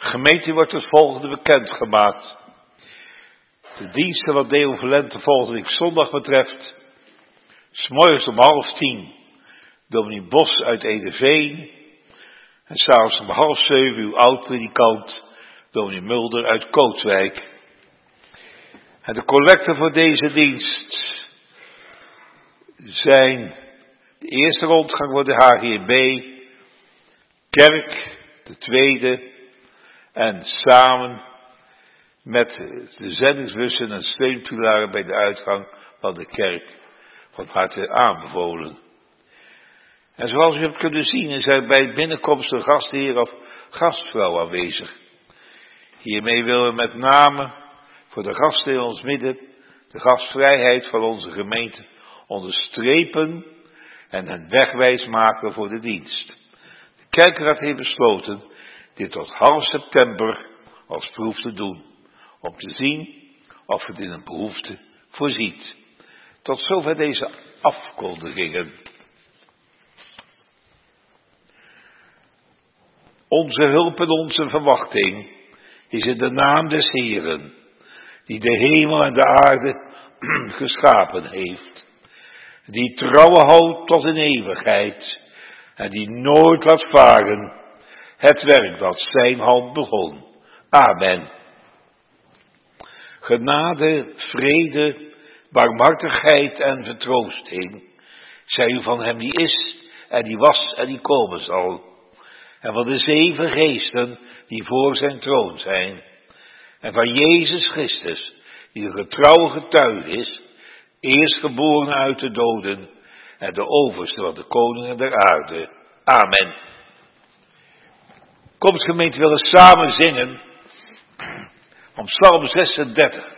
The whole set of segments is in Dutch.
Gemeente wordt het volgende bekendgemaakt. De diensten wat Deo Volente volgende week zondag betreft. 's Morgens om 6:30 dominee Bos uit Edeveen. En 's avonds om 6:30 uw oud-predikant dominee Mulder uit Kootwijk. En de collecten voor deze dienst zijn de eerste rondgang voor de HGB, kerk, de tweede, en samen met de zendingsbussen en steunpilaren bij de uitgang van de kerk van harte aanbevolen. En zoals u hebt kunnen zien is er bij binnenkomst een gastheer of gastvrouw aanwezig. Hiermee willen we met name voor de gasten in ons midden de gastvrijheid van onze gemeente onderstrepen en hen wegwijs maken voor de dienst. De kerkraad heeft besloten dit tot half september als proef te doen, om te zien of het in een behoefte voorziet. Tot zover deze afkondigingen. Onze hulp en onze verwachting is in de naam des Heeren, die de hemel en de aarde geschapen heeft, die trouw houdt tot in eeuwigheid en die nooit laat varen het werk dat zijn hand begon. Amen. Genade, vrede, barmhartigheid en vertroosting zij u van hem die is en die was en die komen zal, en van de 7 geesten die voor zijn troon zijn, en van Jezus Christus, die de getrouwe getuige is, eerstgeboren uit de doden en de overste van de koningen der aarde. Amen. Komt gemeente, willen samen zingen om Psalm 36.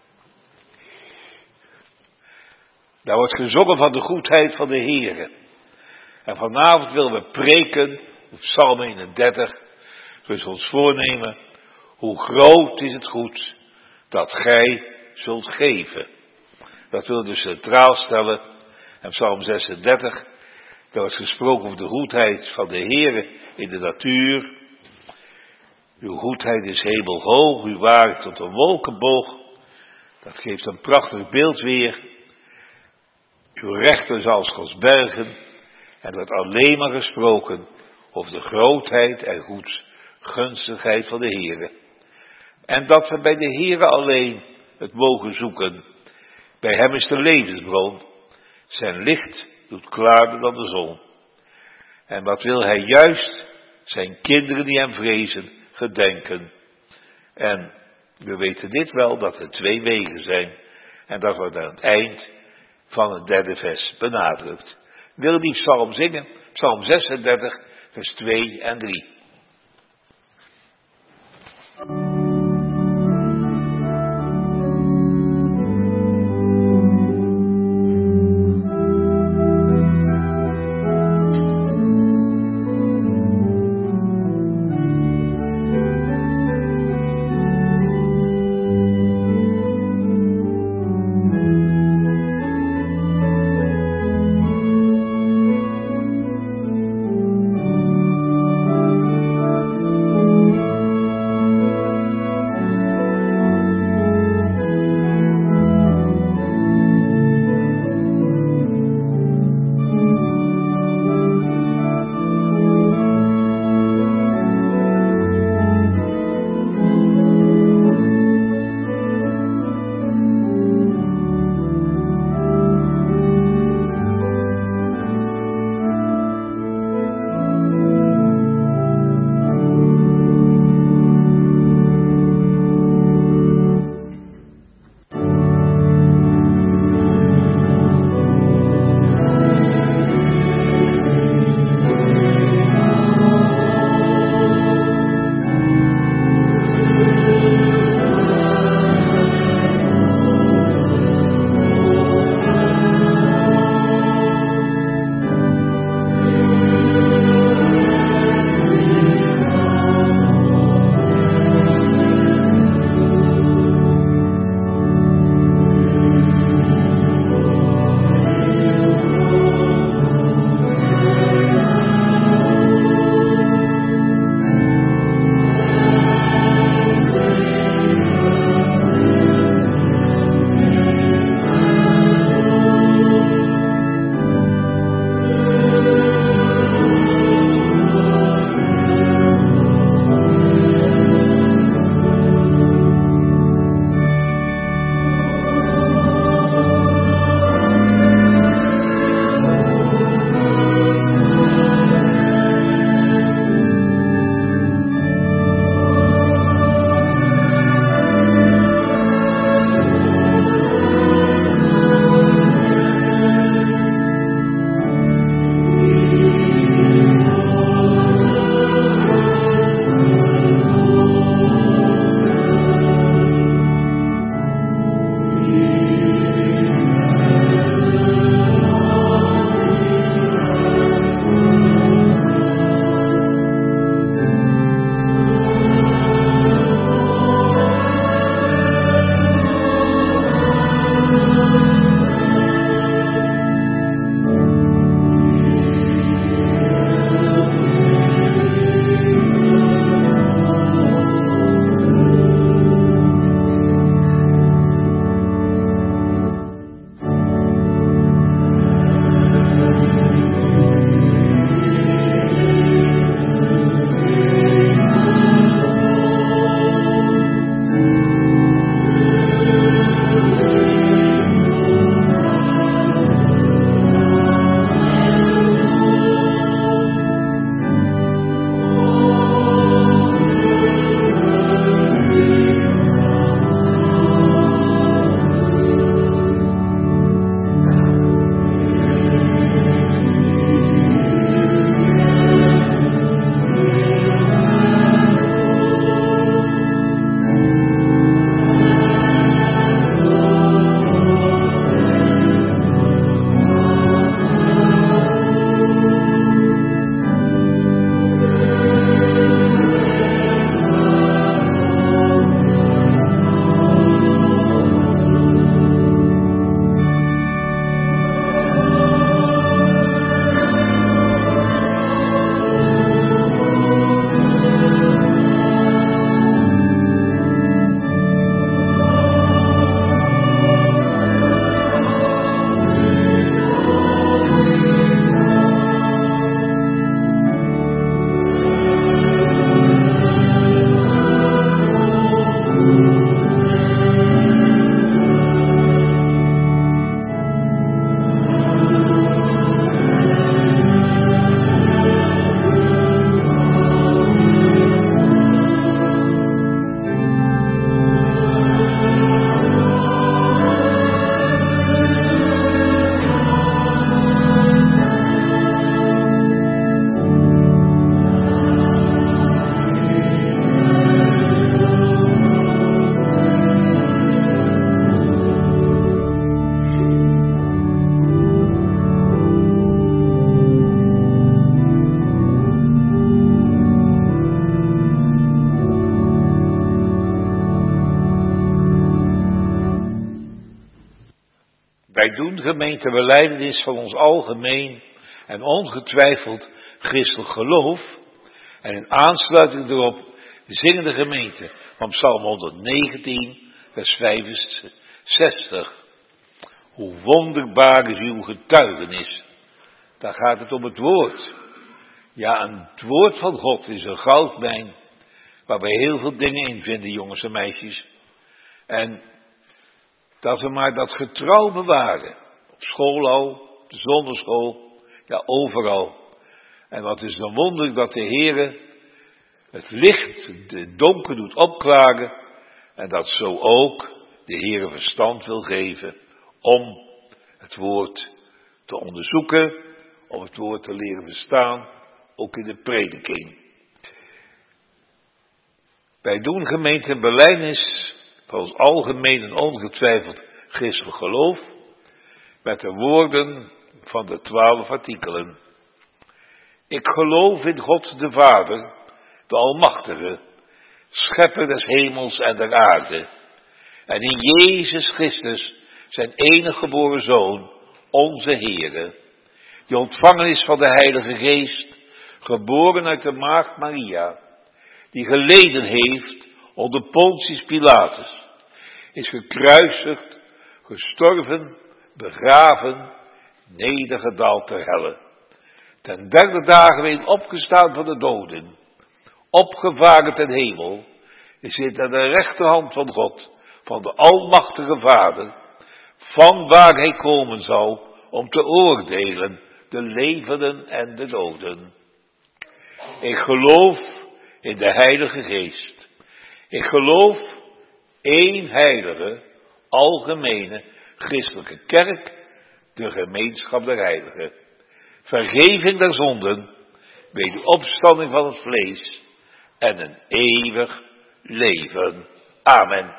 Daar wordt gezongen van de goedheid van de Heere. En vanavond willen we preken op Psalm 31. Dus ons voornemen, hoe groot is het goed dat gij zult geven. Dat willen we dus centraal stellen. En Psalm 36, daar wordt gesproken over de goedheid van de Heere in de natuur. Uw goedheid is hemelhoog, uw waarheid tot een wolkenboog. Dat geeft een prachtig beeld weer. Uw rechten is als Gods bergen. En er wordt alleen maar gesproken over de grootheid en goedgunstigheid van de Heere. En dat we bij de Heere alleen het mogen zoeken. Bij hem is de levensbron. Zijn licht doet klaarder dan de zon. En wat wil hij juist? Zijn kinderen die hem vrezen, gedenken. En we weten dit wel, dat er 2 wegen zijn. En dat wordt aan het eind van het 3e vers benadrukt. Wil die psalm zingen? Psalm 36, vers 2 en 3. doen gemeente belijdenis van ons algemeen en ongetwijfeld christelijk geloof. En in aansluiting erop zingen de gemeente van Psalm 119, vers 65. Hoe wonderbaar is uw getuigenis. Daar gaat het om het woord. Ja, het woord van God is een goudmijn waar we heel veel dingen in vinden, jongens en meisjes. En dat we maar dat getrouw bewaren. Op school al, op de zonderschool, ja overal. En wat is dan wonderlijk dat de Heere het licht, de donker doet opklaren. En dat zo ook de Heere verstand wil geven om het woord te onderzoeken. Om het woord te leren verstaan, ook in de prediking. Wij doen gemeente belijdenis van ons algemeen en ongetwijfeld christelijk geloof met de woorden van de 12 artikelen. Ik geloof in God de Vader, de Almachtige, schepper des hemels en der aarde, en in Jezus Christus, zijn enige geboren Zoon, onze Heere, die ontvangen is van de Heilige Geest, geboren uit de maagd Maria, die geleden heeft onder Pontius Pilatus, is gekruisigd, gestorven, begraven, nedergedaald ter helle. Ten derde dagen weer opgestaan van de doden, opgevaren ten hemel, is zit aan de rechterhand van God, van de Almachtige Vader, van waar hij komen zal om te oordelen de levenden en de doden. Ik geloof in de Heilige Geest. Ik geloof één heilige, algemene, christelijke kerk, de gemeenschap der heiligen. Vergeving der zonden, wederopstanding van het vlees en een eeuwig leven. Amen.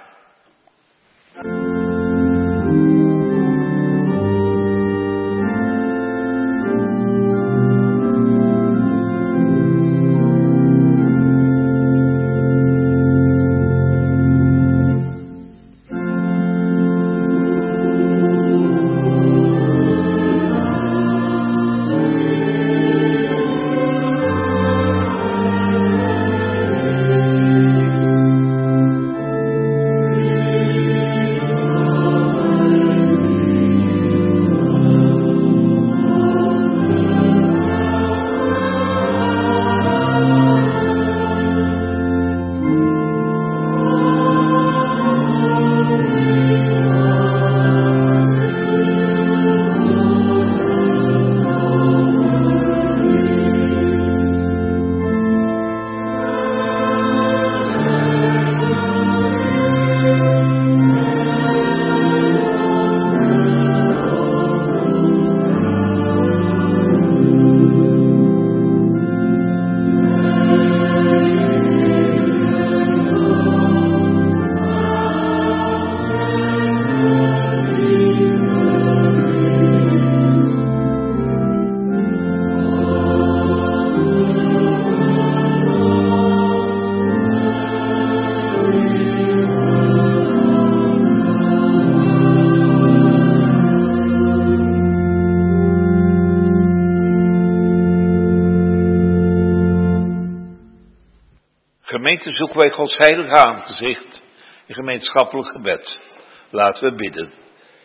Gemeente, zoeken wij Gods heilige aangezicht in gemeenschappelijk gebed. Laten we bidden.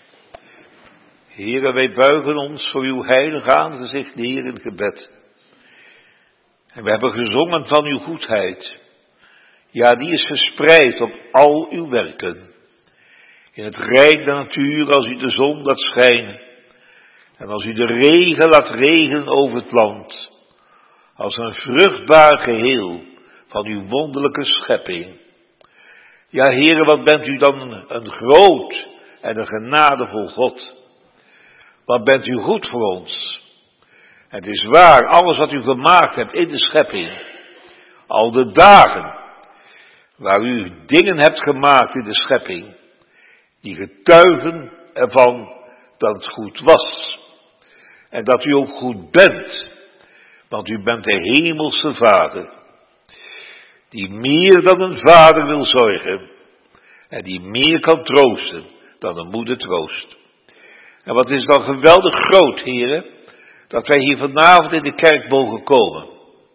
Heere, wij buigen ons voor uw heilige aangezicht, Heer, in gebed. En we hebben gezongen van uw goedheid. Ja, die is verspreid op al uw werken. In het rijk der natuur, als u de zon laat schijnen. En als u de regen laat regenen over het land. Als een vruchtbaar geheel van uw wonderlijke schepping. Ja, Heere, wat bent u dan een groot en een genadevol God. Wat bent u goed voor ons. Het is waar, alles wat u gemaakt hebt in de schepping. Al de dagen waar u dingen hebt gemaakt in de schepping. Die getuigen ervan dat het goed was. En dat u ook goed bent. Want u bent de hemelse Vader. Die meer dan een vader wil zorgen. En die meer kan troosten dan een moeder troost. En wat is dan geweldig groot, heren, dat wij hier vanavond in de kerk mogen komen.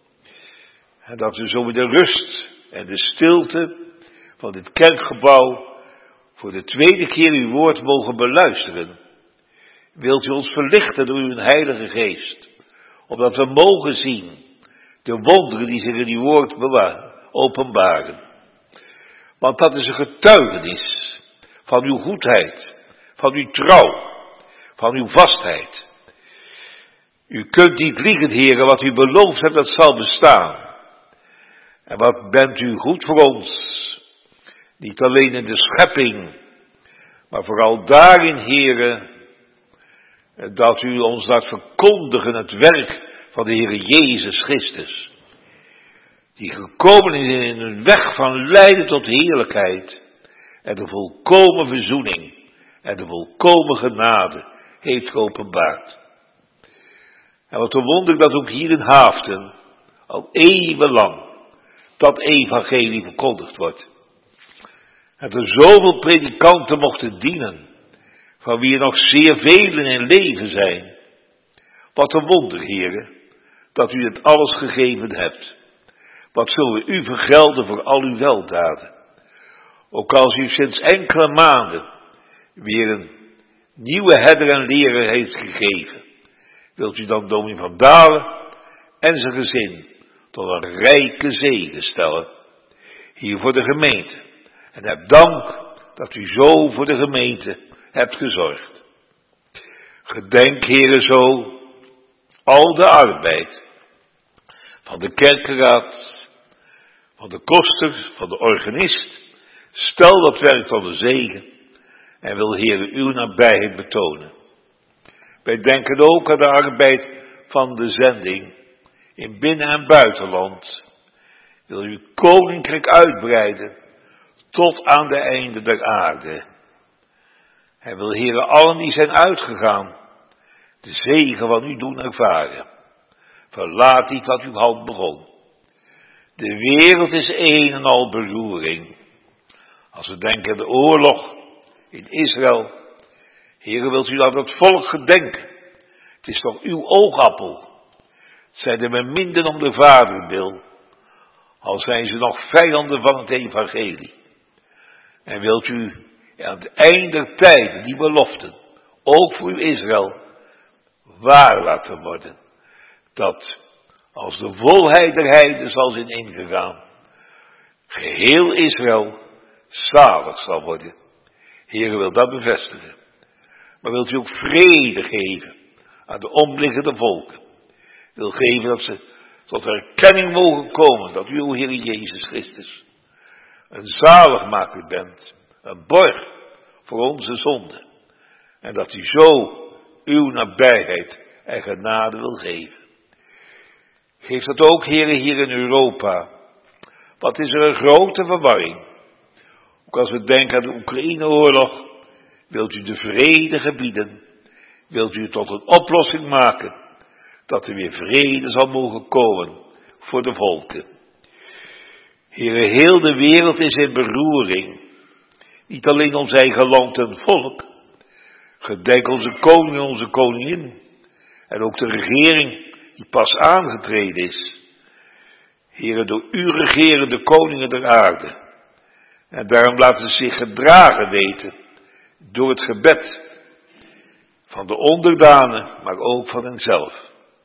En dat we zo in de rust en de stilte van dit kerkgebouw voor de tweede keer uw woord mogen beluisteren. Wilt u ons verlichten door uw heilige geest, opdat we mogen zien de wonderen die zich in uw woord openbaren. Want dat is een getuigenis van uw goedheid, van uw trouw, van uw vastheid. U kunt niet liegen, heren, wat u beloofd hebt, dat zal bestaan. En wat bent u goed voor ons, niet alleen in de schepping, maar vooral daarin, heren, dat u ons laat verkondigen het werk van de Heer Jezus Christus, die gekomen is in een weg van lijden tot heerlijkheid en de volkomen verzoening en de volkomen genade heeft geopenbaard. En wat een wonder dat ook hier in Haaften al eeuwenlang dat evangelie verkondigd wordt. En er zoveel predikanten mochten dienen, van wie er nog zeer velen in leven zijn. Wat een wonder, heren, dat u het alles gegeven hebt. Wat zullen we u vergelden voor al uw weldaden. Ook als u sinds enkele maanden weer een nieuwe herder en leraar heeft gegeven, wilt u dan dominee Van Dalen en zijn gezin tot een rijke zegen stellen, hier voor de gemeente. En heb dank dat u zo voor de gemeente hebt gezorgd. Gedenk, heren, zo al de arbeid van de kerkenraad, van de koster, van de organist. Stel dat werk tot de zegen en wil, heren, uw nabijheid betonen. Wij denken ook aan de arbeid van de zending in binnen- en buitenland. Wil uw koninkrijk uitbreiden tot aan de einde der aarde. Hij wil, heren, allen die zijn uitgegaan, de zegen van u doen ervaren. Verlaat niet wat uw hand begon. De wereld is een en al beroering. Als we denken aan de oorlog in Israël, heren, wilt u aan het volk gedenken. Het is toch uw oogappel. Het zijn de beminden om de vaderwil, al zijn ze nog vijanden van het evangelie. En wilt u aan het eind der tijden die beloften, ook voor uw Israël, waar laten worden. Dat als de volheid der heiden zal zijn ingegaan, geheel Israël zalig zal worden. Heer wil dat bevestigen. Maar wilt u ook vrede geven aan de omliggende volken. Wil geven dat ze tot erkenning mogen komen dat u, o Heer Jezus Christus, een zaligmaker bent, een borg voor onze zonden. En dat u zo uw nabijheid en genade wil geven. Geef dat ook, heren, hier in Europa. Wat is er een grote verwarring. Ook als we denken aan de Oekraïne-oorlog, wilt u de vrede gebieden. Wilt u het tot een oplossing maken, dat er weer vrede zal mogen komen voor de volken. Heren, heel de wereld is in beroering. Niet alleen ons eigen land en volk. Gedenk onze koning en onze koningin. En ook de regering die pas aangetreden is. Heren, door u regeren de koningen der aarde. En daarom laten ze zich gedragen weten door het gebed van de onderdanen, maar ook van henzelf.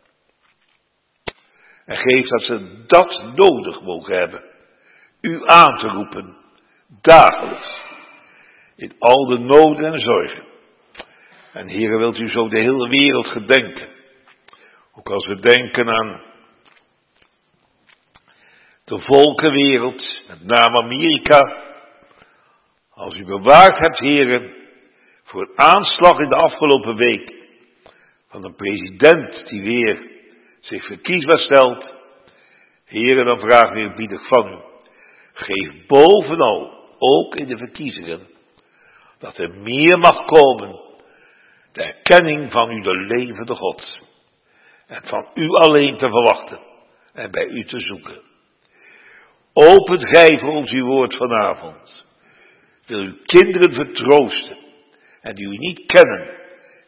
En geef dat ze dat nodig mogen hebben, u aan te roepen, dagelijks, in al de noden en zorgen. En Heere, wilt u zo de hele wereld gedenken. Ook als we denken aan de volkenwereld, met name Amerika. Als u bewaard hebt, Heere, voor aanslag in de afgelopen week van een president die weer zich verkiesbaar stelt. Heere, dan vragen we eerbiedig van u. Geef bovenal, ook in de verkiezingen, dat er meer mag komen. De erkenning van u, de levende God. En van u alleen te verwachten en bij u te zoeken. Opent gij voor ons uw woord vanavond. Wil uw kinderen vertroosten en die u niet kennen,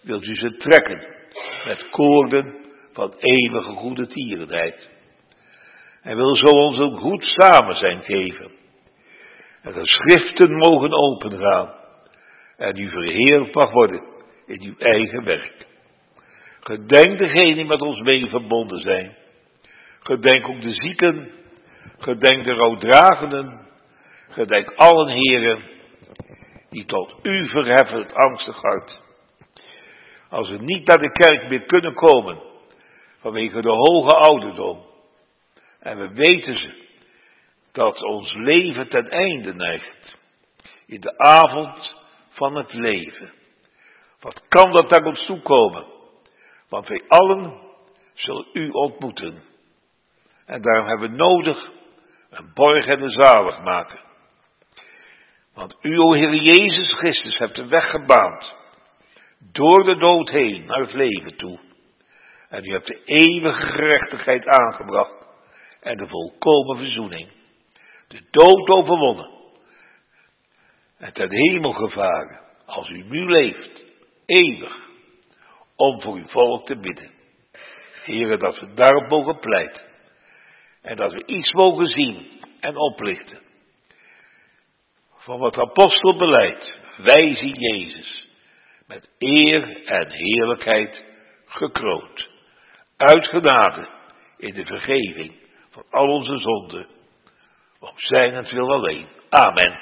wilt u ze trekken met koorden van eeuwige goede tierenheid. En wil zo ons een goed samen zijn geven. En de schriften mogen opengaan. En u verheerlijk mag worden in uw eigen werk. Gedenk degenen die met ons mee verbonden zijn. Gedenk ook de zieken. Gedenk de rouwdragenden. Gedenk allen heren die tot u verheffen het angstig hart. Als we niet naar de kerk meer kunnen komen vanwege de hoge ouderdom. En we weten ze dat ons leven ten einde neigt. In de avond van het leven. Wat kan dat naar ons toekomen? Want wij allen zullen u ontmoeten. En daarom hebben we nodig een borg en een zaligmaker. Want u, o Heer Jezus Christus, hebt de weg gebaand. Door de dood heen naar het leven toe. En u hebt de eeuwige gerechtigheid aangebracht. En de volkomen verzoening. De dood overwonnen. En ten hemel gevaren. Als u nu leeft. Eeuwig. Om voor uw volk te bidden. Heere, dat we daarop mogen pleiten. En dat we iets mogen zien en oplichten. Van wat de apostel beleidt. Wij zien Jezus. Met eer en heerlijkheid gekroond. Uit genade in de vergeving van al onze zonden. Om zijnentwil alleen. Amen.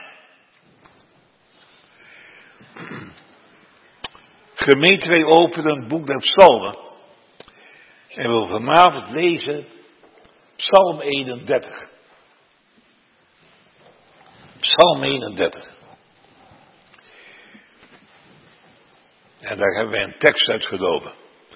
Gemeente, wij openen het boek der Psalmen. En we willen vanavond lezen Psalm 31. Psalm 31. En daar hebben wij een tekst uitgenomen.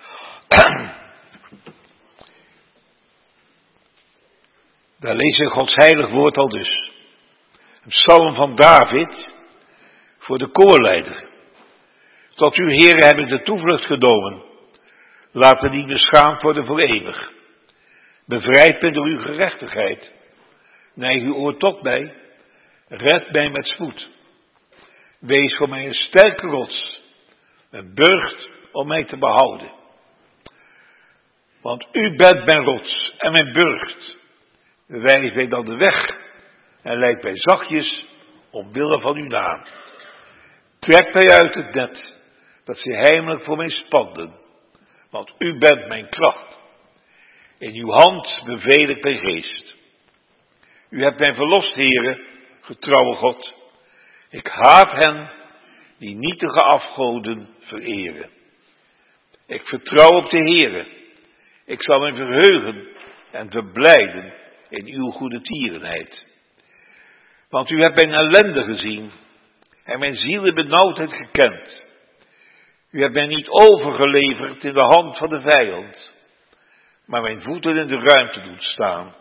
Daar lezen we Gods heilig woord al dus. Een psalm van David voor de koorleider. Tot u, Heere, heb ik de toevlucht genomen. Laat me niet beschaamd worden voor eeuwig. Bevrijd me door uw gerechtigheid. Neig uw oor tot mij. Red mij met spoed. Wees voor mij een sterke rots. Een burcht om mij te behouden. Want u bent mijn rots en mijn burcht. Wijs mij dan de weg. En leid mij zachtjes omwille van uw naam. Trek mij uit het net. Dat ze heimelijk voor mij spanden. Want u bent mijn kracht. In uw hand beveel ik mijn geest. U hebt mij verlost, Heere, getrouwe God. Ik haat hen die nietige afgoden vereren. Ik vertrouw op de Heere. Ik zal mij verheugen en verblijden in uw goede tierenheid. Want u hebt mijn ellende gezien en mijn ziel in benauwdheid gekend. U hebt mij niet overgeleverd in de hand van de vijand, maar mijn voeten in de ruimte doet staan.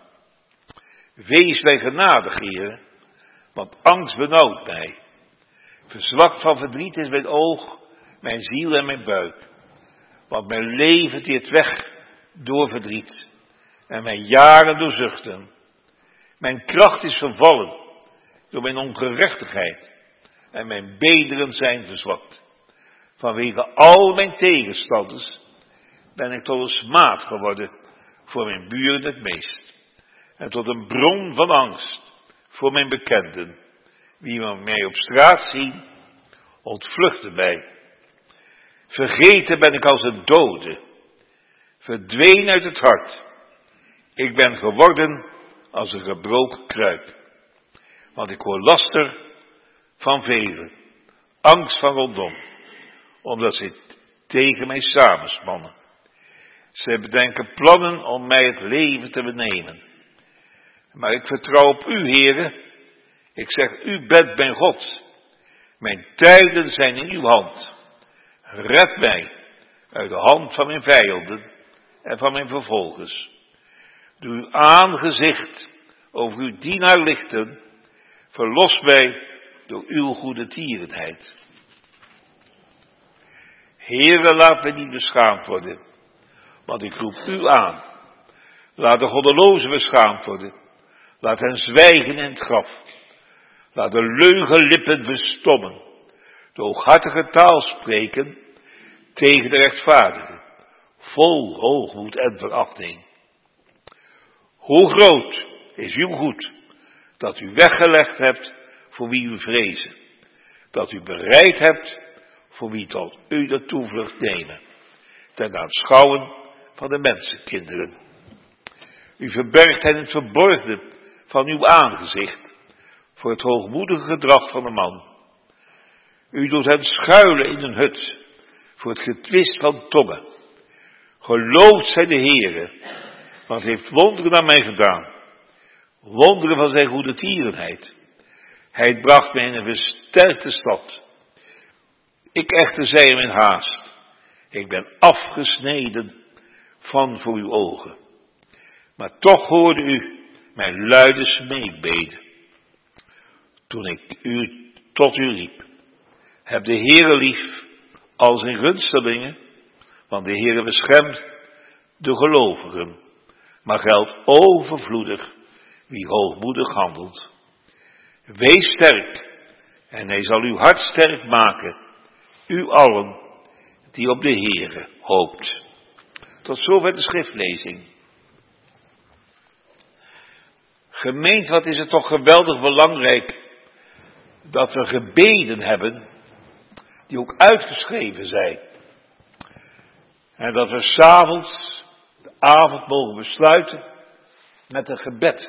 Wees mij genadig, Heer, want angst benauwt mij. Verzwakt van verdriet is mijn oog, mijn ziel en mijn buik. Want mijn leven teert weg door verdriet en mijn jaren door zuchten. Mijn kracht is vervallen door mijn ongerechtigheid en mijn beenderen zijn verzwakt. Vanwege al mijn tegenstanders ben ik tot een smaad geworden voor mijn buren het meest. En tot een bron van angst voor mijn bekenden. Wie mij op straat zien, ontvluchten mij. Vergeten ben ik als een dode. Verdween uit het hart. Ik ben geworden als een gebroken kruik. Want ik hoor laster van velen. Angst van rondom. Omdat ze tegen mij samenspannen. Ze bedenken plannen om mij het leven te benemen. Maar ik vertrouw op u, Heere. Ik zeg, u bent mijn God. Mijn tijden zijn in uw hand. Red mij uit de hand van mijn vijanden en van mijn vervolgers. Doe uw aangezicht over uw dienaar lichten. Verlos mij door uw goede tierenheid. Heere, laat mij niet beschaamd worden, want ik roep u aan. Laat de goddelozen beschaamd worden. Laat hen zwijgen in het graf. Laat de leugenlippen verstommen. De hooghartige taal spreken. tegen de rechtvaardigen, vol hoogmoed en verachting. Hoe groot is uw goed, dat u weggelegd hebt voor wie u vrezen, dat u bereid hebt voor wie tot u de toevlucht nemen, ten aanschouwen van de mensenkinderen. U verbergt hen in het verborgene van uw aangezicht, voor het hoogmoedige gedrag van de man. U doet hen schuilen in een hut, voor het getwist van tongen. Geloofd zij de Heere, want hij heeft wonderen aan mij gedaan. Wonderen van zijn goede tierenheid. Hij bracht mij in een versterkte stad. Ik echter zei hem in haast, ik ben afgesneden van voor uw ogen. Maar toch hoorde u mijn luide smeekbeden, toen ik tot u riep. Heb de Heere lief als in gunstelingen, want de Heere beschermt de gelovigen, maar geldt overvloedig wie hoogmoedig handelt. Wees sterk, en hij zal uw hart sterk maken, u allen die op de Heere hoopt. Tot zover de schriftlezing. Gemeente, wat is het toch geweldig belangrijk dat we gebeden hebben die ook uitgeschreven zijn. En dat we 's avonds de avond mogen besluiten met een gebed.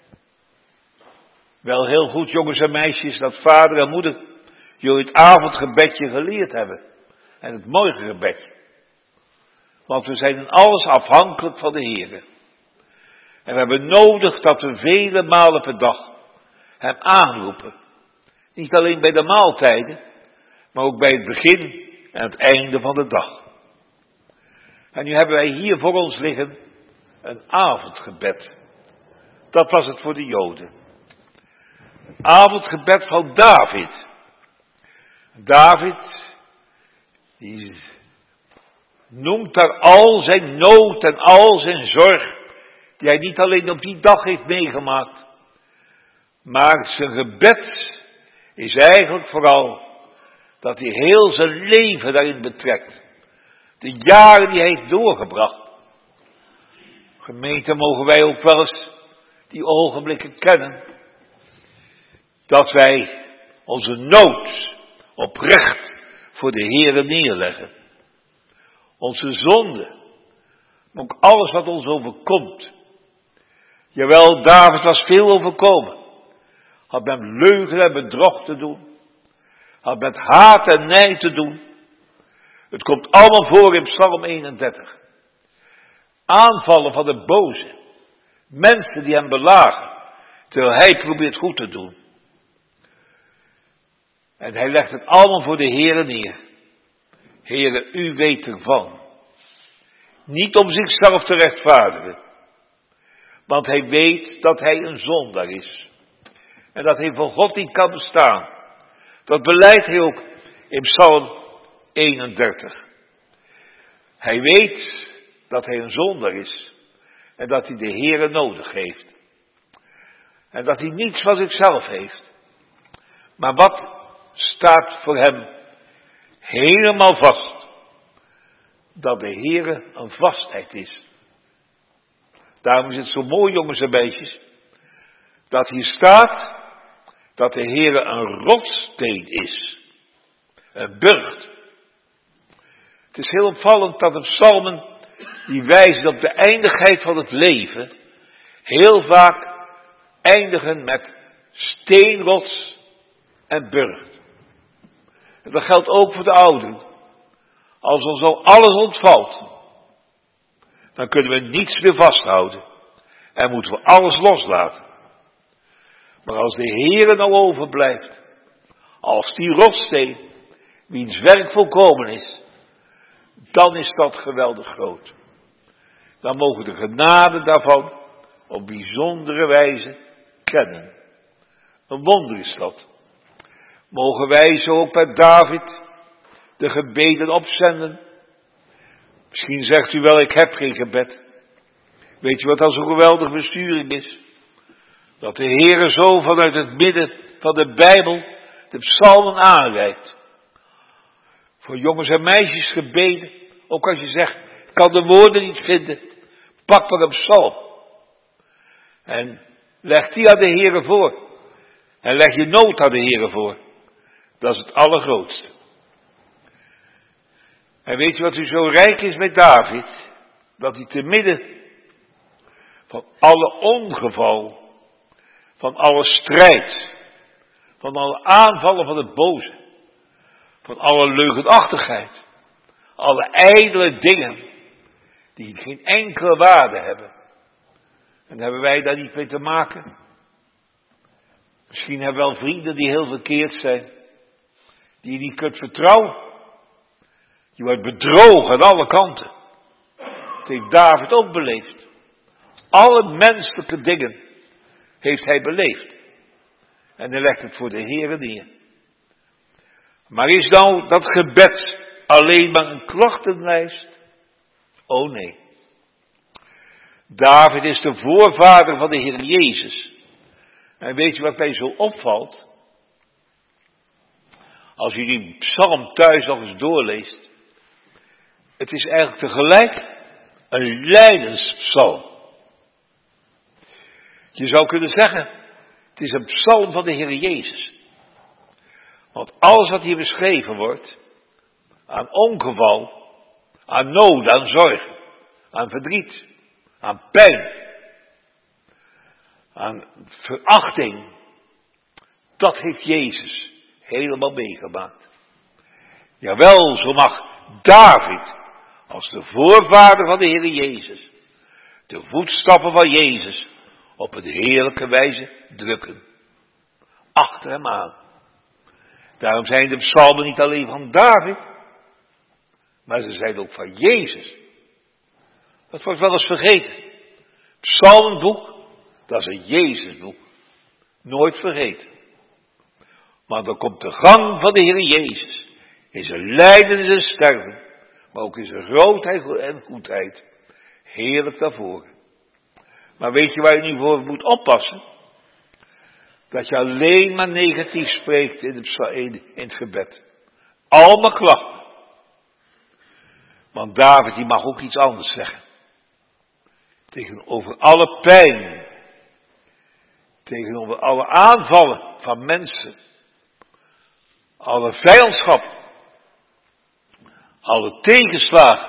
Wel heel goed, jongens en meisjes, dat vader en moeder jullie het avondgebedje geleerd hebben. En het morgengebedje. Want we zijn in alles afhankelijk van de Heer. En we hebben nodig dat we vele malen per dag hem aanroepen. Niet alleen bij de maaltijden, maar ook bij het begin en het einde van de dag. En nu hebben wij hier voor ons liggen een avondgebed. Dat was het voor de Joden. Een avondgebed van David. David, die noemt daar al zijn nood en al zijn zorg, die hij niet alleen op die dag heeft meegemaakt, maar zijn gebed is eigenlijk vooral dat hij heel zijn leven daarin betrekt. De jaren die hij heeft doorgebracht. Gemeente, mogen wij ook wel eens die ogenblikken kennen, dat wij onze nood oprecht voor de Heere neerleggen. Onze zonde, maar ook alles wat ons overkomt. Jawel, David was veel overkomen. Had met leugen en bedrog te doen. Had met haat en nijd te doen. Het komt allemaal voor in Psalm 31. Aanvallen van de boze. Mensen die hem belagen, terwijl hij probeert goed te doen. En hij legt het allemaal voor de Heere neer. Heere, u weet ervan. Niet om zichzelf te rechtvaardigen. Want hij weet dat hij een zondaar is. En dat hij voor God niet kan bestaan. Dat belijdt hij ook in Psalm 31. Hij weet dat hij een zondaar is. En dat hij de Heere nodig heeft. En dat hij niets van zichzelf heeft. Maar wat staat voor hem helemaal vast? Dat de Heere een vastheid is. Daarom is het zo mooi, jongens en meisjes, dat hier staat dat de Heere een rotssteen is. Een burcht. Het is heel opvallend dat de psalmen die wijzen op de eindigheid van het leven heel vaak eindigen met steenrots en burcht. En dat geldt ook voor de ouderen. Als ons al alles ontvalt, dan kunnen we niets meer vasthouden. En moeten we alles loslaten. Maar als de Heere nou overblijft, als die rotsteen, wiens werk volkomen is, dan is dat geweldig groot. Dan mogen de genade daarvan op bijzondere wijze kennen. Een wonder is dat. Mogen wij zo ook bij David de gebeden opzenden. Misschien zegt u wel, ik heb geen gebed. Weet u wat dan zo'n geweldige besturing is? Dat de Heere zo vanuit het midden van de Bijbel de psalmen aanreikt. voor jongens en meisjes gebeden. Ook als je zegt, ik kan de woorden niet vinden. Pak maar een psalm. En leg die aan de Heere voor. En leg je nood aan de Heere voor. Dat is het allergrootste. En weet je wat u zo rijk is met David? Dat hij te midden van alle ongeval, van alle strijd, van alle aanvallen van het boze, van alle leugenachtigheid, alle ijdele dingen, die geen enkele waarde hebben. En hebben wij daar niet mee te maken? Misschien hebben we wel vrienden die heel verkeerd zijn, die je niet kunt vertrouwen. Je wordt bedrogen aan alle kanten. Dat heeft David ook beleefd. Alle menselijke dingen heeft hij beleefd. En hij legt het voor de Heere neer. Maar is nou dat gebed alleen maar een klachtenlijst? Oh nee. David is de voorvader van de Heer Jezus. En weet je wat mij zo opvalt? Als je die psalm thuis nog eens doorleest. Het is eigenlijk tegelijk een lijdenspsalm. Je zou kunnen zeggen, het is een psalm van de Heer Jezus. Want alles wat hier beschreven wordt, aan ongeval, aan nood, aan zorg, aan verdriet, aan pijn, aan verachting, dat heeft Jezus helemaal meegemaakt. Jawel, zo mag David, als de voorvader van de Heer Jezus, de voetstappen van Jezus op een heerlijke wijze drukken. Achter hem aan. Daarom zijn de psalmen niet alleen van David, maar ze zijn ook van Jezus. Dat wordt wel eens vergeten. Psalmenboek, dat is een Jezusboek. Nooit vergeten. Maar dan komt de gang van de Heer Jezus. In zijn lijden en zijn sterven. Maar ook in zijn grootheid en goedheid. Heerlijk naar voren. Maar weet je waar je nu voor moet oppassen? Dat je alleen maar negatief spreekt in het gebed. Allemaal klachten. Want David die mag ook iets anders zeggen. Tegenover alle pijn. Tegenover alle aanvallen van mensen. Alle vijandschap. Alle tegenslagen.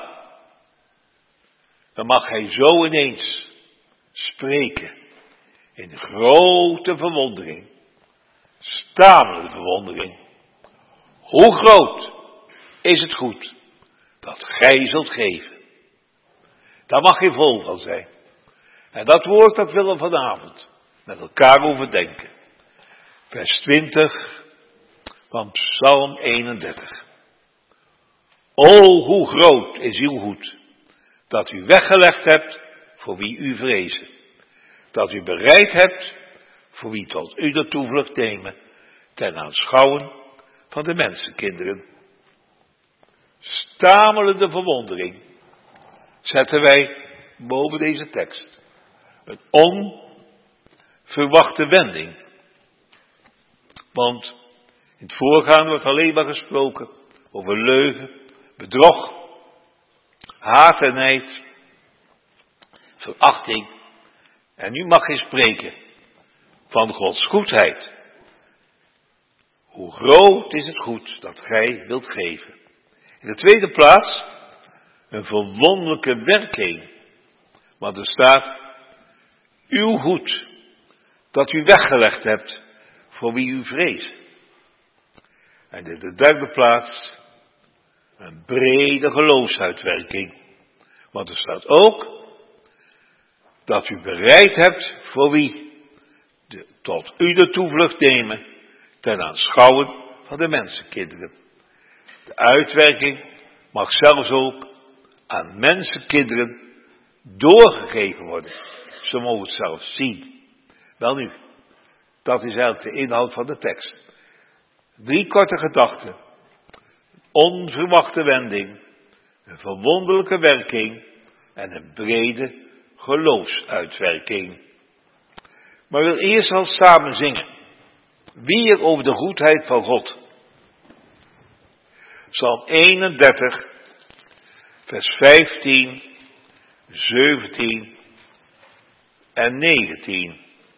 Dan mag hij zo ineens spreken. In grote verwondering. Stamelende verwondering. Hoe groot is het goed dat gij zult geven. Daar mag je vol van zijn. En dat woord dat willen we vanavond met elkaar overdenken. Vers 20 van Psalm 31. O, hoe groot is uw goed, dat u weggelegd hebt voor wie u vrezen. Dat u bereid hebt voor wie tot u de toevlucht nemen, ten aanschouwen van de mensenkinderen. Stamelende verwondering zetten wij boven deze tekst. Een onverwachte wending. Want in het voorgaande wordt alleen maar gesproken over leugen, bedrog, haat en nijd, verachting. En nu mag je spreken van Gods goedheid. Hoe groot is het goed dat gij wilt geven. In de tweede plaats een verwonderlijke werking. Want er staat, uw goed dat u weggelegd hebt voor wie u vreest. En in de derde plaats een brede geloofsuitwerking. Want er staat ook dat u bereid hebt voor wie tot u de toevlucht nemen ten aanschouwen van de mensenkinderen. De uitwerking mag zelfs ook aan mensenkinderen doorgegeven worden. Ze mogen het zelfs zien. Wel nu, dat is eigenlijk de inhoud van de tekst. 3 korte gedachten. Onverwachte wending, een verwonderlijke werking en een brede geloofsuitwerking. Maar we willen eerst al samen zingen. Weer over de goedheid van God. Psalm 31, vers 15, 17 en 19.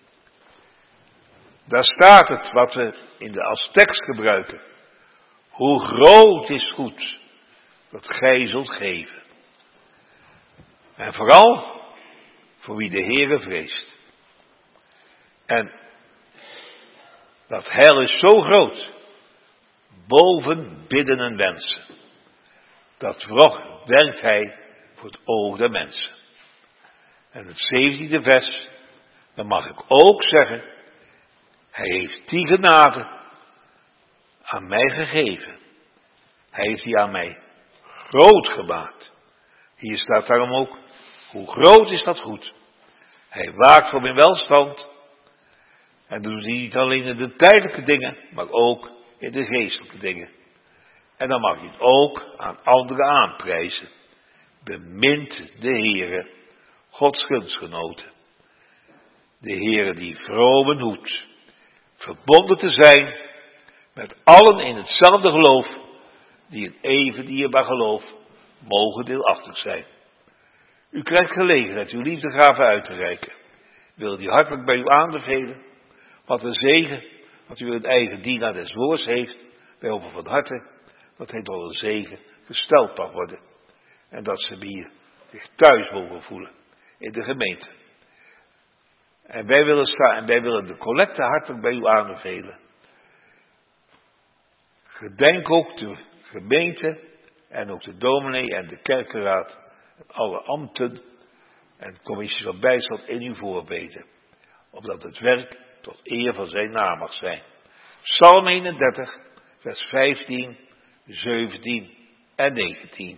Daar staat het wat we als tekst gebruiken. Hoe groot is goed dat gij zult geven. En vooral voor wie de Heere vreest. En dat heil is zo groot, boven bidden en wensen. Dat wrog werkt hij voor het oog der mensen. En het 17e vers, dan mag ik ook zeggen, hij heeft die genade aan mij gegeven. Hij heeft die aan mij groot gemaakt. Hier staat daarom ook, hoe groot is dat goed. Hij waakt voor mijn welstand. En dat doet hij niet alleen in de tijdelijke dingen, maar ook in de geestelijke dingen. En dan mag je het ook aan anderen aanprijzen. Bemint de Heere, Gods gunstgenoten. De Heere die vromen hoedt, verbonden te zijn met allen in hetzelfde geloof, die een even dierbaar geloof mogen deelachtig zijn. U krijgt gelegenheid uw liefdegaven uit te reiken. Wil die hartelijk bij u aanbevelen. Wat een zegen, dat u een eigen dienaar des woords heeft. Wij hopen van harte dat hij door een zegen gesteld mag worden. En dat ze hier zich thuis mogen voelen in de gemeente. En wij willen de collecte hartelijk bij u aanbevelen. Gedenk ook de gemeente en ook de dominee en de kerkenraad en alle ambten en commissie van bijstand in uw voorbeden. Opdat het werk tot eer van zijn naam mag zijn. Psalm 31, vers 15, 17 en 19.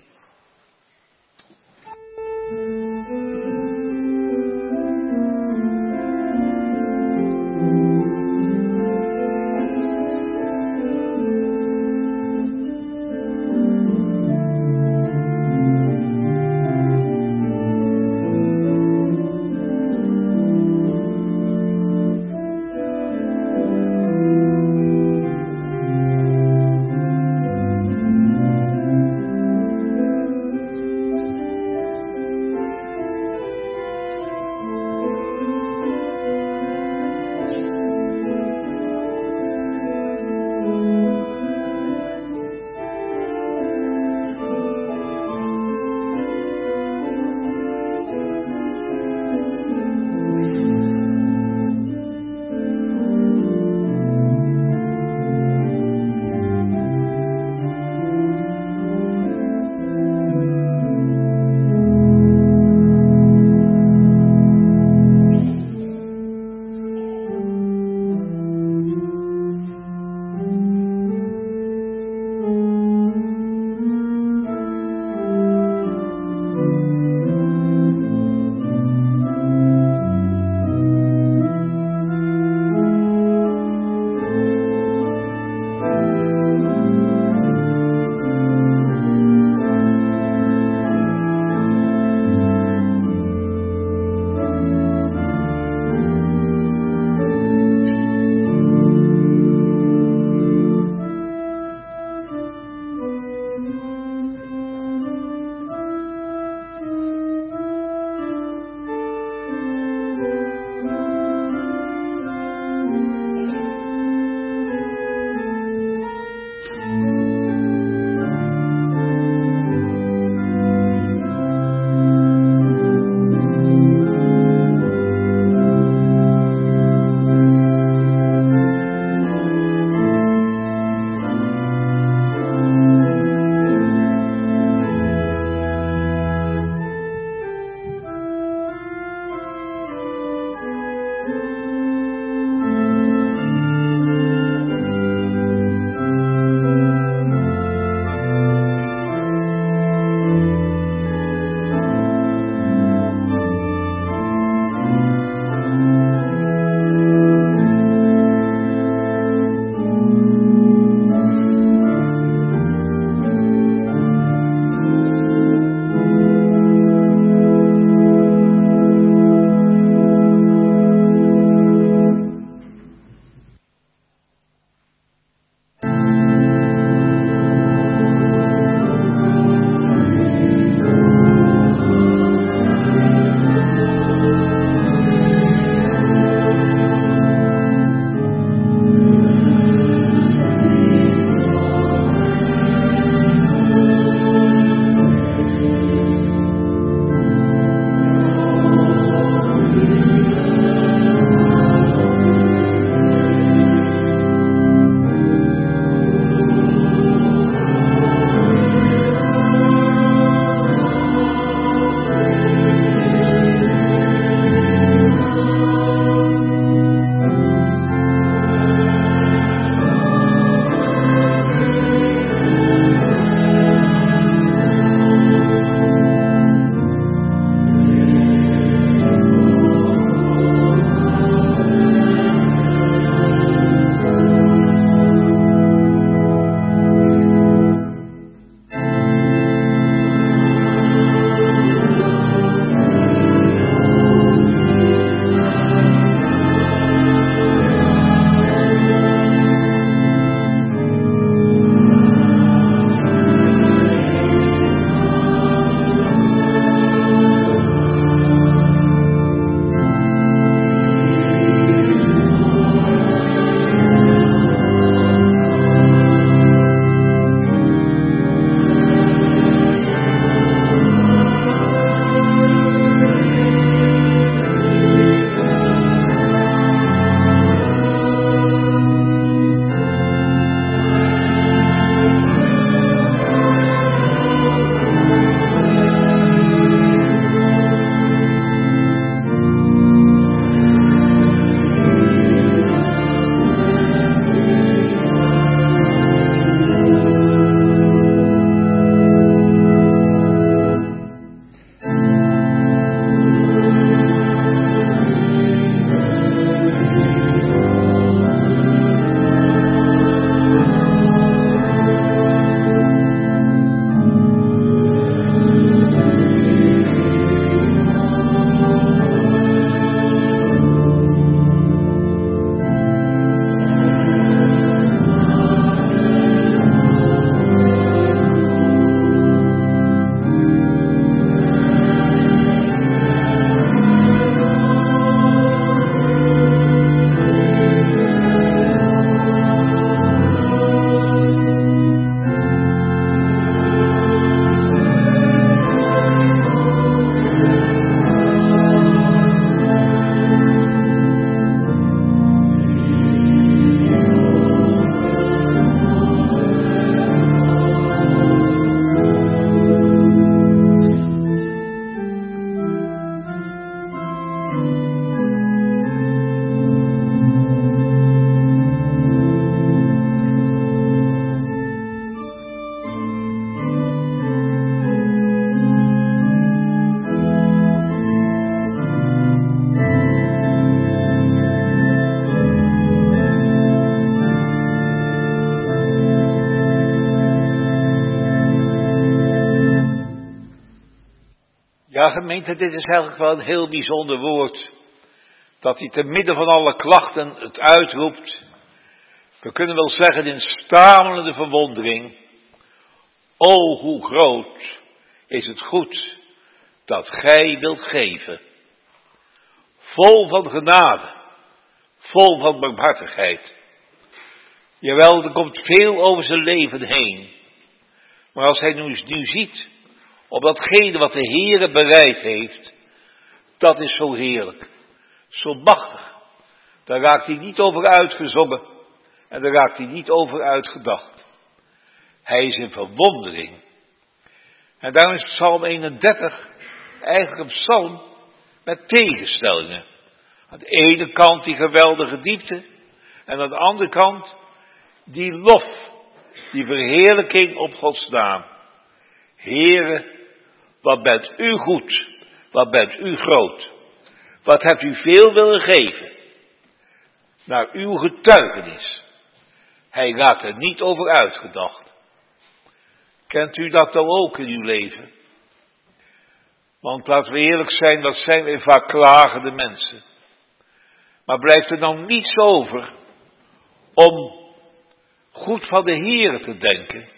gemeente, dit is eigenlijk wel een heel bijzonder woord. Dat hij te midden van alle klachten het uitroept. We kunnen wel zeggen in stamelende verwondering. O, hoe groot is het goed dat gij wilt geven. Vol van genade, vol van barmhartigheid. Jawel, er komt veel over zijn leven heen. Maar als hij nu ziet op datgene wat de Heere bereid heeft, dat is zo heerlijk, zo machtig. Daar raakt hij niet over uitgezongen en daar raakt hij niet over uitgedacht. Hij is in verwondering. En daarom is Psalm 31 eigenlijk een psalm met tegenstellingen. Aan de ene kant die geweldige diepte en aan de andere kant die lof, die verheerlijking op Gods naam. Heere, wat bent u goed, wat bent u groot, wat hebt u veel willen geven, naar uw getuigenis. Hij raakt er niet over uitgedacht. Kent u dat dan ook in uw leven? Want laten we eerlijk zijn, dat zijn we vaak klagende mensen. Maar blijft er dan niets over om goed van de Heere te denken?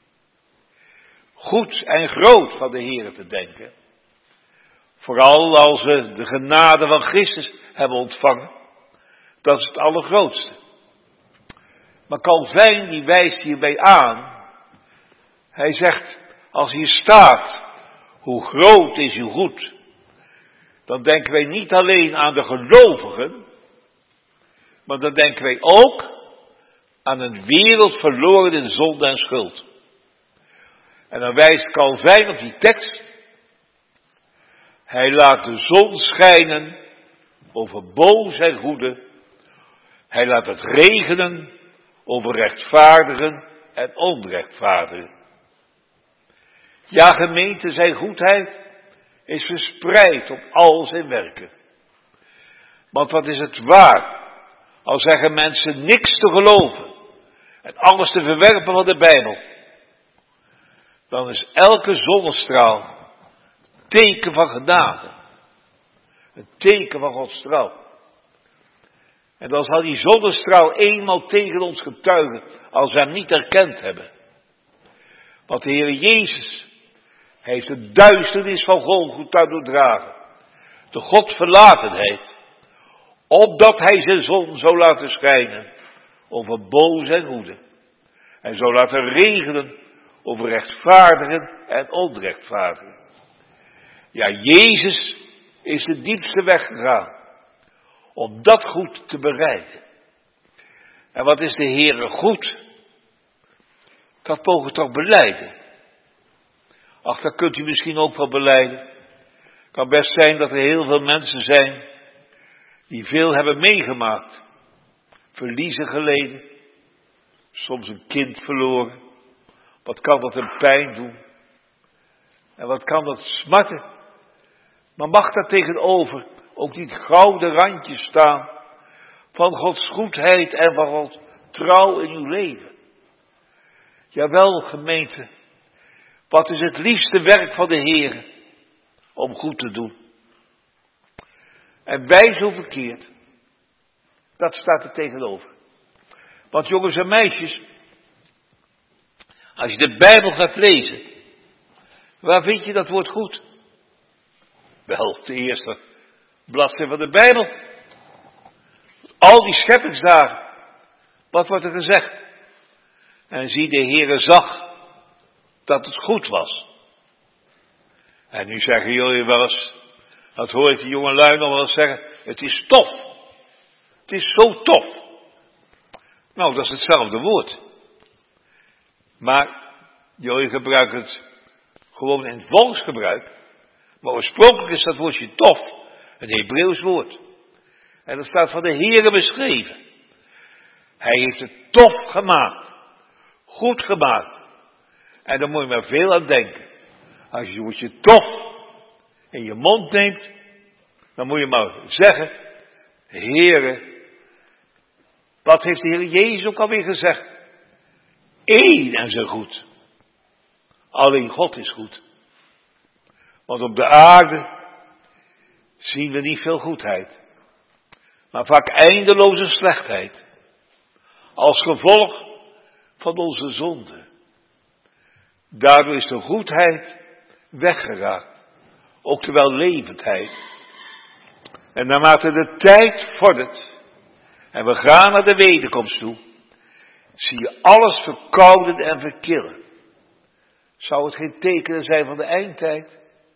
Goed en groot van de Heere te denken. Vooral als we de genade van Christus hebben ontvangen. Dat is het allergrootste. Maar Calvijn die wijst hierbij aan. Hij zegt, als hier staat, hoe groot is uw goed. Dan denken wij niet alleen aan de gelovigen. Maar dan denken wij ook aan een wereld verloren in zonde en schuld. En dan wijst Calvijn op die tekst. Hij laat de zon schijnen over boos en goede. Hij laat het regenen over rechtvaardigen en onrechtvaardigen. Ja, gemeente, zijn goedheid is verspreid op al zijn werken. Want wat is het waar, al zeggen mensen niks te geloven en alles te verwerpen van de Bijbel. Dan is elke zonnestraal teken van genade. Een teken van Gods trouw. En dan zal die zonnestraal eenmaal tegen ons getuigen als we hem niet erkend hebben. Want de Heer Jezus heeft de duisternis van Golgotha doordragen. De Godverlatenheid. Opdat hij zijn zon zou laten schijnen over boos en goede. En zou laten regenen over rechtvaardigen en onrechtvaardigen. Ja, Jezus is de diepste weg gegaan om dat goed te bereiden. En wat is de Heere goed? Dat mogen we toch belijden. Ach, dat kunt u misschien ook wel belijden. Het kan best zijn dat er heel veel mensen zijn die veel hebben meegemaakt. Verliezen geleden. Soms een kind verloren. Wat kan dat een pijn doen? En wat kan dat smarten? Maar mag daar tegenover ook niet gouden randjes staan van Gods goedheid en van Gods trouw in uw leven? Jawel, gemeente, wat is het liefste werk van de Heer om goed te doen? En wij zo verkeerd, dat staat er tegenover. Want jongens en meisjes, als je de Bijbel gaat lezen, waar vind je dat woord goed? Wel, op de eerste bladzijde van de Bijbel. Al die scheppingsdagen. Wat wordt er gezegd? En zie, de Heere zag dat het goed was. En nu zeggen jullie wel eens, dat hoor ik die jonge lui nog wel eens zeggen, het is tof. Het is zo tof. Nou, dat is hetzelfde woord. Maar jullie gebruiken het gewoon in volksgebruik. Maar oorspronkelijk is dat woordje tof een Hebreeuws woord. En dat staat van de Heere beschreven. Hij heeft het tof gemaakt. Goed gemaakt. En daar moet je maar veel aan denken. Als je het woordje tof in je mond neemt, dan moet je maar zeggen, Heere, wat heeft de Heer Jezus ook alweer gezegd? Eén en zo goed. Alleen God is goed. Want op de aarde zien we niet veel goedheid, maar vaak eindeloze slechtheid, als gevolg van onze zonde. Daardoor is de goedheid weggeraakt, ook de wellevendheid. En naarmate de tijd vordert en we gaan naar de wederkomst toe, zie je alles verkouden en verkillen. Zou het geen tekenen zijn van de eindtijd?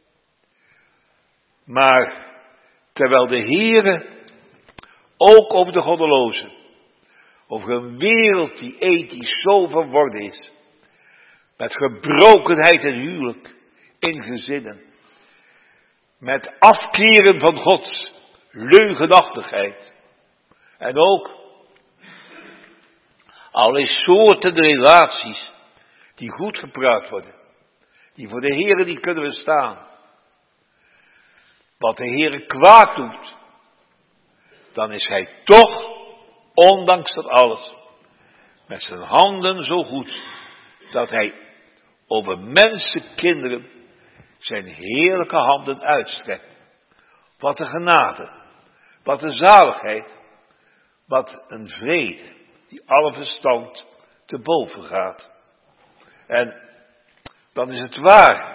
Maar terwijl de Heere ook over de goddelozen, over een wereld die ethisch zo verworden is, met gebrokenheid in huwelijk, in gezinnen, met afkeren van Gods leugenachtigheid, en ook allerlei soorten relaties die goed gepraat worden, die voor de Heere niet kunnen bestaan. Wat de Heere kwaad doet, dan is Hij toch, ondanks dat alles, met zijn handen zo goed, dat Hij over mensenkinderen zijn heerlijke handen uitstrekt. Wat een genade, wat een zaligheid, wat een vrede, die alle verstand te boven gaat. En dan is het waar.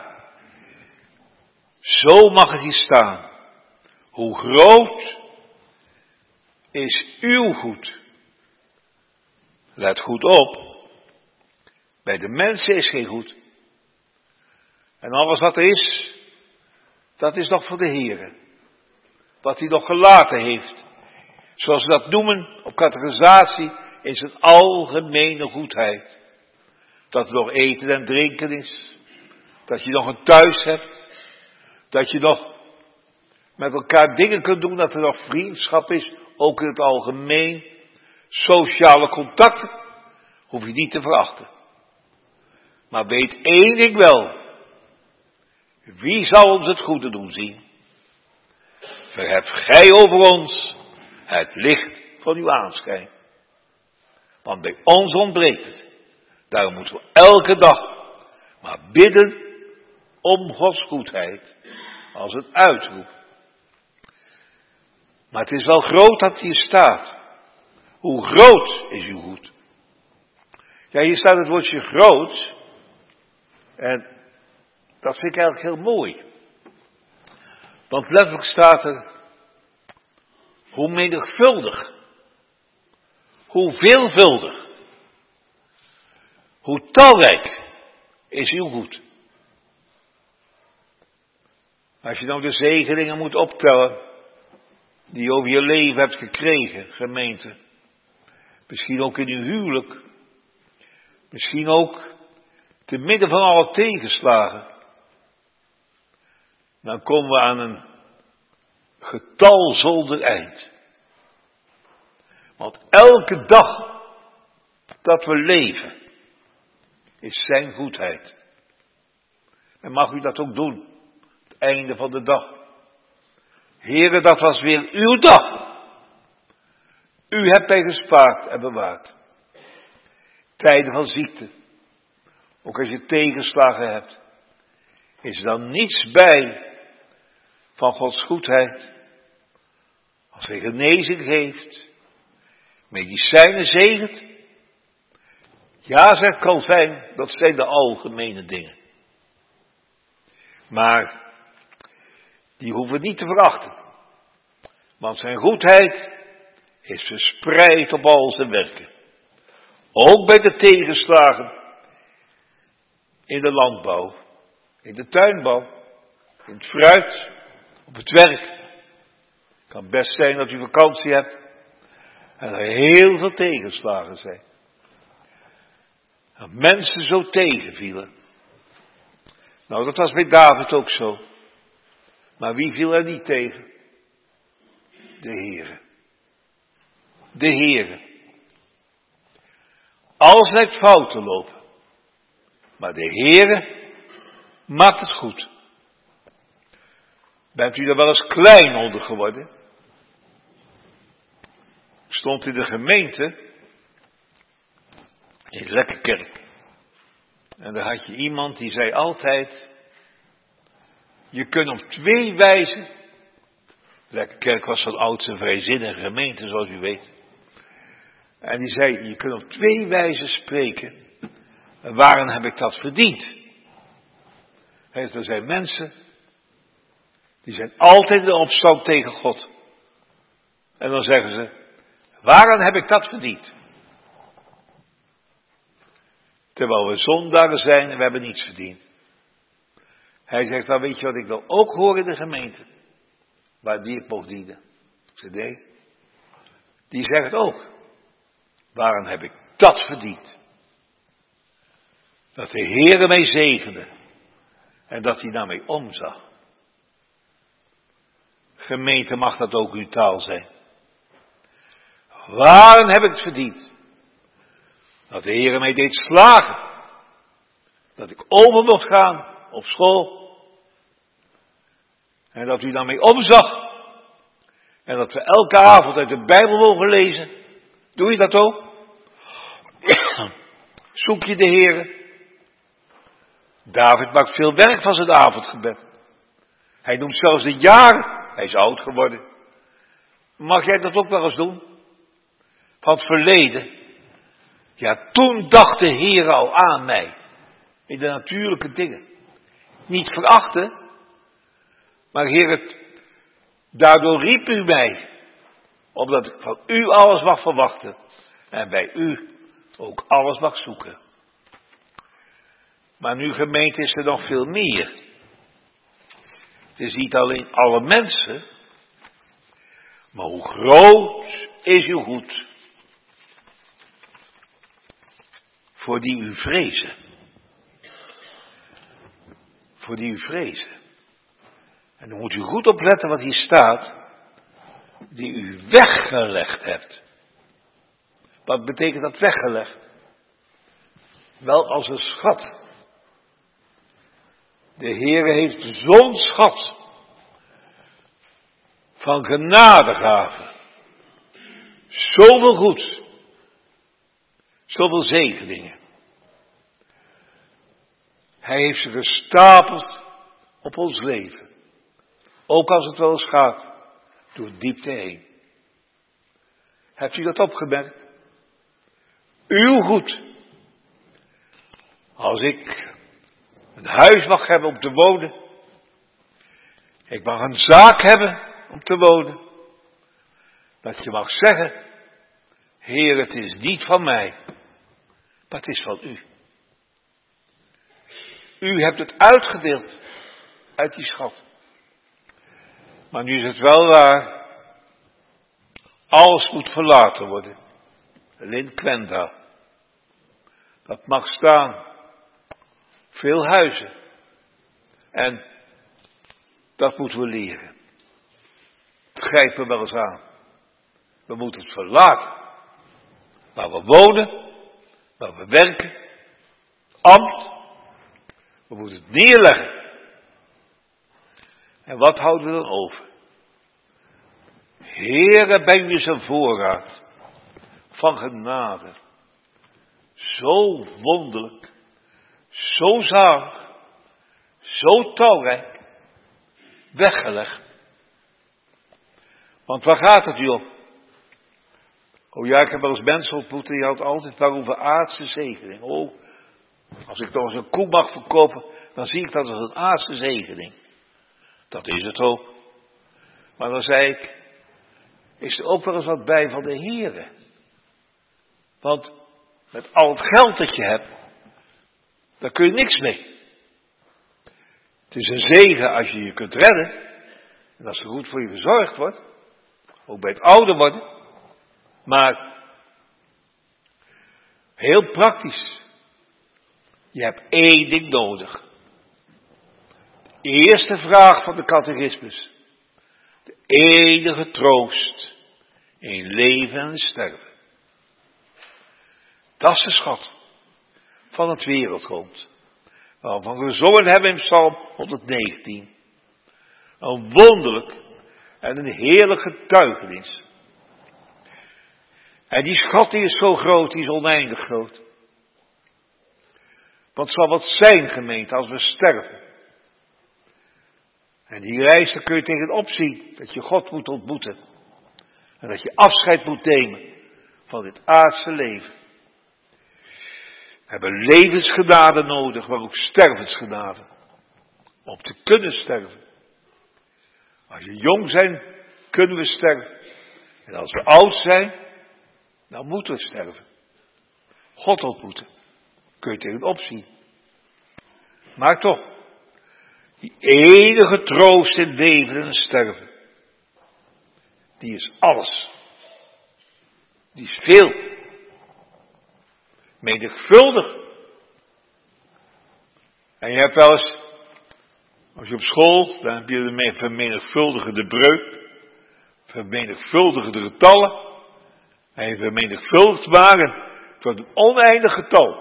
Zo mag het hier staan. Hoe groot is uw goed? Let goed op. Bij de mensen is geen goed. En alles wat er is, dat is nog voor de Heere. Wat hij nog gelaten heeft. Zoals we dat noemen op categorisatie in zijn algemene goedheid. Dat er nog eten en drinken is. Dat je nog een thuis hebt. Dat je nog met elkaar dingen kunt doen. Dat er nog vriendschap is. Ook in het algemeen. Sociale contacten hoef je niet te verachten. Maar weet één ding wel. Wie zal ons het goede doen zien? Verhef gij over ons het licht van uw aanschijn. Want bij ons ontbreekt het. Daarom moeten we elke dag maar bidden om Gods goedheid. Als het uitroept. Maar het is wel groot dat hier staat. Hoe groot is uw goed? Ja, hier staat het woordje groot. En dat vind ik eigenlijk heel mooi. Want letterlijk staat er, hoe menigvuldig, hoe veelvuldig, hoe talrijk is uw goed. Als je nou de zegeningen moet optellen, die je over je leven hebt gekregen, gemeente. Misschien ook in uw huwelijk. Misschien ook te midden van alle tegenslagen. Dan komen we aan een getal zonder eind. Want elke dag dat we leven, is zijn goedheid. En mag u dat ook doen, het einde van de dag. Heere, dat was weer uw dag. U hebt mij gespaard en bewaard. Tijden van ziekte, ook als je tegenslagen hebt, is er dan niets bij van Gods goedheid. Als hij genezing geeft, medicijnen zegent. Ja, zegt Calvijn, dat zijn de algemene dingen. Maar die hoeven we niet te verachten. Want zijn goedheid is verspreid op al zijn werken. Ook bij de tegenslagen in de landbouw, in de tuinbouw, in het fruit, op het werk. Het kan best zijn dat u vakantie hebt en er heel veel tegenslagen zijn. Dat mensen zo tegenvielen. Nou, dat was bij David ook zo. Maar wie viel er niet tegen? De Heere. De Heere. Alles lijkt fout te lopen. Maar de Heere maakt het goed. Bent u er wel eens klein onder geworden? Ik stond in de gemeente, in Lekkerkerk. En daar had je iemand die zei altijd, Je kunt op twee wijzen. De kerk was van ouds een vrijzinnige gemeente, zoals u weet. En die zei, je kunt op twee wijzen spreken. En waarom heb ik dat verdiend? Er zijn mensen, die zijn altijd in opstand tegen God. En dan zeggen ze, waarom heb ik dat verdiend? Terwijl we zondaren zijn en we hebben niets verdiend. Hij zegt, nou weet je wat ik wil ook horen in de gemeente. Waar die ik mocht dienen. Ik zeg, nee. Die zegt ook. Waarom heb ik dat verdiend? Dat de Heere mij zegende. En dat hij naar mij omzag. Gemeente, mag dat ook uw taal zijn. Waarom heb ik het verdiend? Dat de Heere mij deed slagen. Dat ik over mocht gaan op school. En dat u naar mij omzag. En dat we elke avond uit de Bijbel mogen lezen. Doe je dat ook? Zoek je de Heere? David maakt veel werk van zijn avondgebed. Hij noemt zelfs de jaren. Hij is oud geworden. Mag jij dat ook wel eens doen? Van het verleden. Ja, toen dacht de Heere al aan mij. In de natuurlijke dingen. Niet verachten. Maar Heer, daardoor riep u mij. Omdat ik van u alles mag verwachten. En bij u ook alles mag zoeken. Maar nu gemeente is er nog veel meer. Het is niet alleen alle mensen. Maar hoe groot is uw goed. Voor die u vrezen. Voor die u vrezen. En dan moet u goed opletten wat hier staat. Die u weggelegd hebt. Wat betekent dat weggelegd? Wel als een schat. De Heere heeft zo'n schat. Van genadegaven. Zoveel goed. Zoveel zegeningen. Hij heeft ze gestapeld op ons leven. Ook als het wel eens gaat door diepte heen. Hebt u dat opgemerkt? Uw goed. Als ik een huis mag hebben om te wonen. Ik mag een zaak hebben om te wonen. Dat je mag zeggen. Heer, het is niet van mij. Maar het is van u. U hebt het uitgedeeld. Uit die schat. Maar nu is het wel waar. Alles moet verlaten worden. Lin Kwenda. Dat mag staan. Veel huizen. En dat moeten we leren. Het grijpt me wel eens aan. We moeten het verlaten. Waar we wonen. Waar we werken. Ambt. We moeten het neerleggen. En wat houden we dan over? Heere, ben je zijn voorraad van genade. Zo wonderlijk. Zo zalig. Zo talrijk. Weggelegd. Want waar gaat het u om? Oh ja, ik heb wel eens mensen ontmoet die had altijd daarover aardse zegening. Oh, als ik nog eens een koe mag verkopen, dan zie ik dat als een aardse zegening. Dat is het ook. Maar dan zei ik, is er ook wel eens wat bij van de Heere? Want met al het geld dat je hebt, daar kun je niks mee. Het is een zegen als je je kunt redden. En als er goed voor je verzorgd wordt. Ook bij het ouder worden. Maar heel praktisch. Je hebt één ding nodig. De eerste vraag van de catechismus. De enige troost in leven en sterven. Dat is de schat van het wereldrond. Waarvan we gezongen hebben in Psalm 119. Een wonderlijk en een heerlijk getuigenis. En die schat die is zo groot, die is oneindig groot. Wat zal wat zijn, gemeente, als we sterven? En die reis, daar kun je tegenop zien. Dat je God moet ontmoeten. En dat je afscheid moet nemen van dit aardse leven. We hebben levensgenade nodig, maar ook stervensgenade. Om te kunnen sterven. Als we jong zijn, kunnen we sterven. En als we oud zijn, dan moeten we sterven. God ontmoeten. Kun je tegenop zien. Maar toch, die enige troost in leven en sterven, die is alles. Die is veel. Menigvuldig. En je hebt wel eens, als je op school, dan heb je de vermenigvuldigende breuk, vermenigvuldigende getallen, en je vermenigvuldigt maar tot een oneindig getal.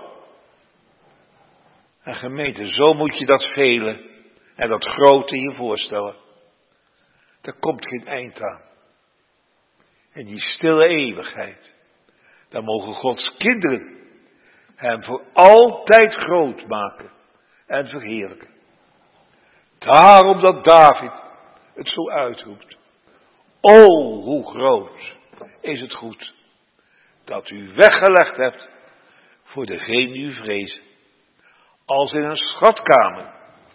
En gemeente, zo moet je dat vele en dat grote je voorstellen. Daar komt geen eind aan. En die stille eeuwigheid, daar mogen Gods kinderen hem voor altijd groot maken en verheerlijken. Daarom dat David het zo uitroept. O, hoe groot is het goed dat u weggelegd hebt voor degene die u vrezen. Als in een schatkamer.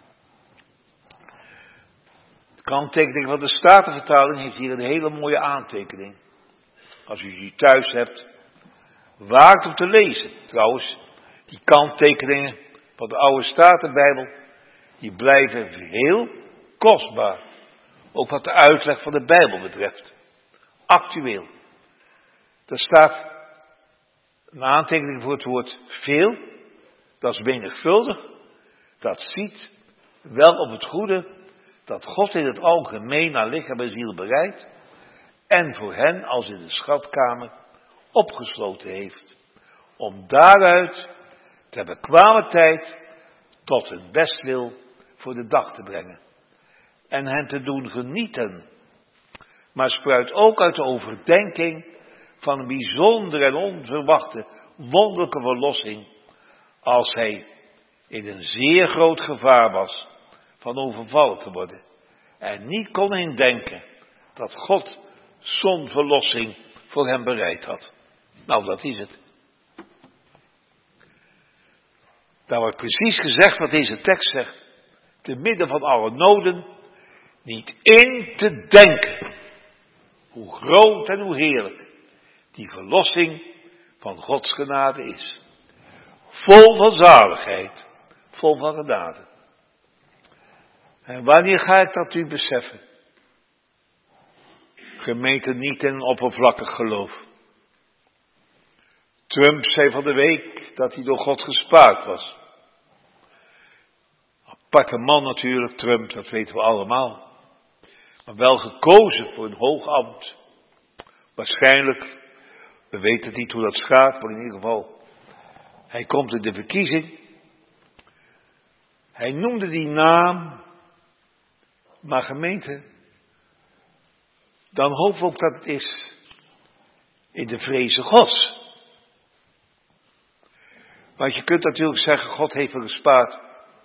De kanttekening van de Statenvertaling heeft hier een hele mooie aantekening. Als u die thuis hebt, waard om te lezen. Trouwens, die kanttekeningen van de oude Statenbijbel, die blijven heel kostbaar. Ook wat de uitleg van de Bijbel betreft. Actueel. Er staat een aantekening voor het woord veel. Dat is menigvuldig. Dat ziet wel op het goede dat God in het algemeen naar lichaam en ziel bereidt. En voor hen als in de schatkamer opgesloten heeft. Om daaruit ter bekwame tijd tot hun bestwil voor de dag te brengen. En hen te doen genieten. Maar spruit ook uit de overdenking van een bijzondere en onverwachte wonderlijke verlossing. Als hij in een zeer groot gevaar was van overvallen te worden. En niet kon indenken dat God zo'n verlossing voor hem bereid had. Nou, dat is het. Daar wordt precies gezegd wat deze tekst zegt. Te midden van alle noden, niet in te denken. Hoe groot en hoe heerlijk die verlossing van Gods genade is. Vol van zaligheid, vol van genade. En wanneer ga ik dat u beseffen? Gemeente, niet in een oppervlakkig geloof. Trump zei van de week dat hij door God gespaard was. Aparte man natuurlijk, Trump, dat weten we allemaal. Maar wel gekozen voor een hoog ambt. Waarschijnlijk, we weten niet hoe dat gaat, maar in ieder geval, hij komt in de verkiezing. Hij noemde die naam, maar gemeente, dan hopen we ook dat het is in de vreze Gods. Want je kunt natuurlijk zeggen, God heeft me gespaard.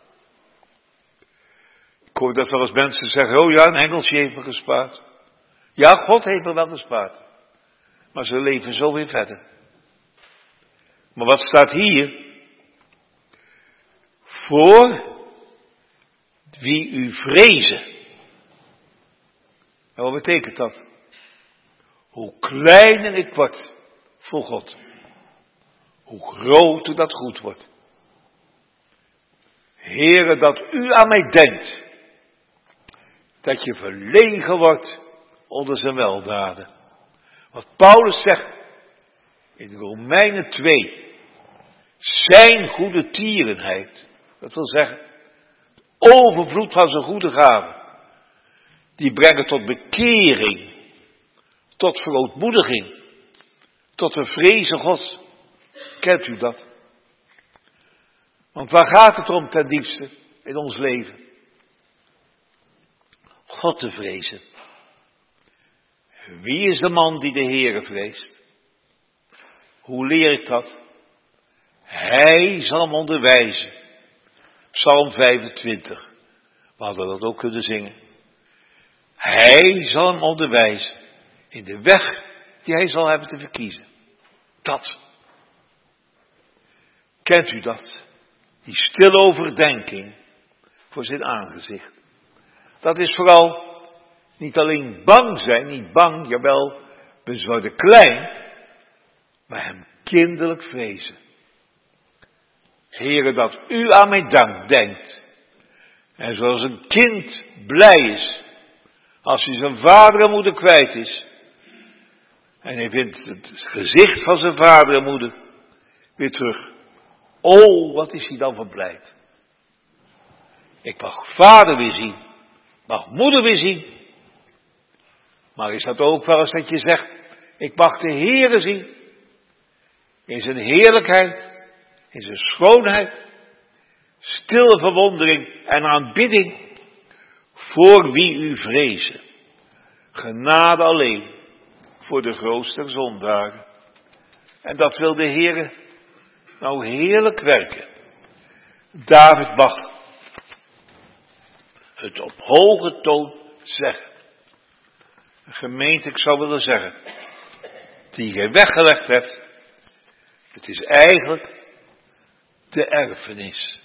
Ik hoor dat wel eens mensen zeggen, oh ja, een engeltje heeft me gespaard. Ja, God heeft me wel gespaard. Maar ze leven zo weer verder. Maar wat staat hier? Voor wie u vrezen. En wat betekent dat? Hoe kleiner ik word voor God, hoe groter dat goed wordt. Heere, dat u aan mij denkt, dat je verlegen wordt onder zijn weldaden. Wat Paulus zegt in Romeinen 2, zijn goede tierenheid, dat wil zeggen, overvloed van zijn goede gaven, die brengen tot bekering, tot verootmoediging, tot een vrezen Gods. Kent u dat? Want waar gaat het om ten diepste in ons leven? God te vrezen. Wie is de man die de Heere vreest? Hoe leer ik dat? Hij zal hem onderwijzen. Psalm 25. We hadden dat ook kunnen zingen. Hij zal hem onderwijzen in de weg die hij zal hebben te verkiezen. Dat. Kent u dat? Die stille overdenking voor zijn aangezicht. Dat is vooral niet alleen bang zijn, niet bang, jawel, we worden klein, maar hem kinderlijk vrezen. Heere, dat u aan mijn dank denkt. En zoals een kind blij is, als hij zijn vader en moeder kwijt is. En hij vindt het gezicht van zijn vader en moeder weer terug. Oh, wat is hij dan verblijd. Ik mag vader weer zien, mag moeder weer zien. Maar is dat ook wel eens dat je zegt, ik mag de Heere zien. In zijn heerlijkheid, in zijn schoonheid, stille verwondering en aanbidding voor wie u vrezen. Genade alleen voor de grootste zondaren. En dat wil de Heere nou heerlijk werken. David mag het op hoge toon zeggen. Een gemeente, ik zou willen zeggen, die je weggelegd hebt, het is eigenlijk de erfenis.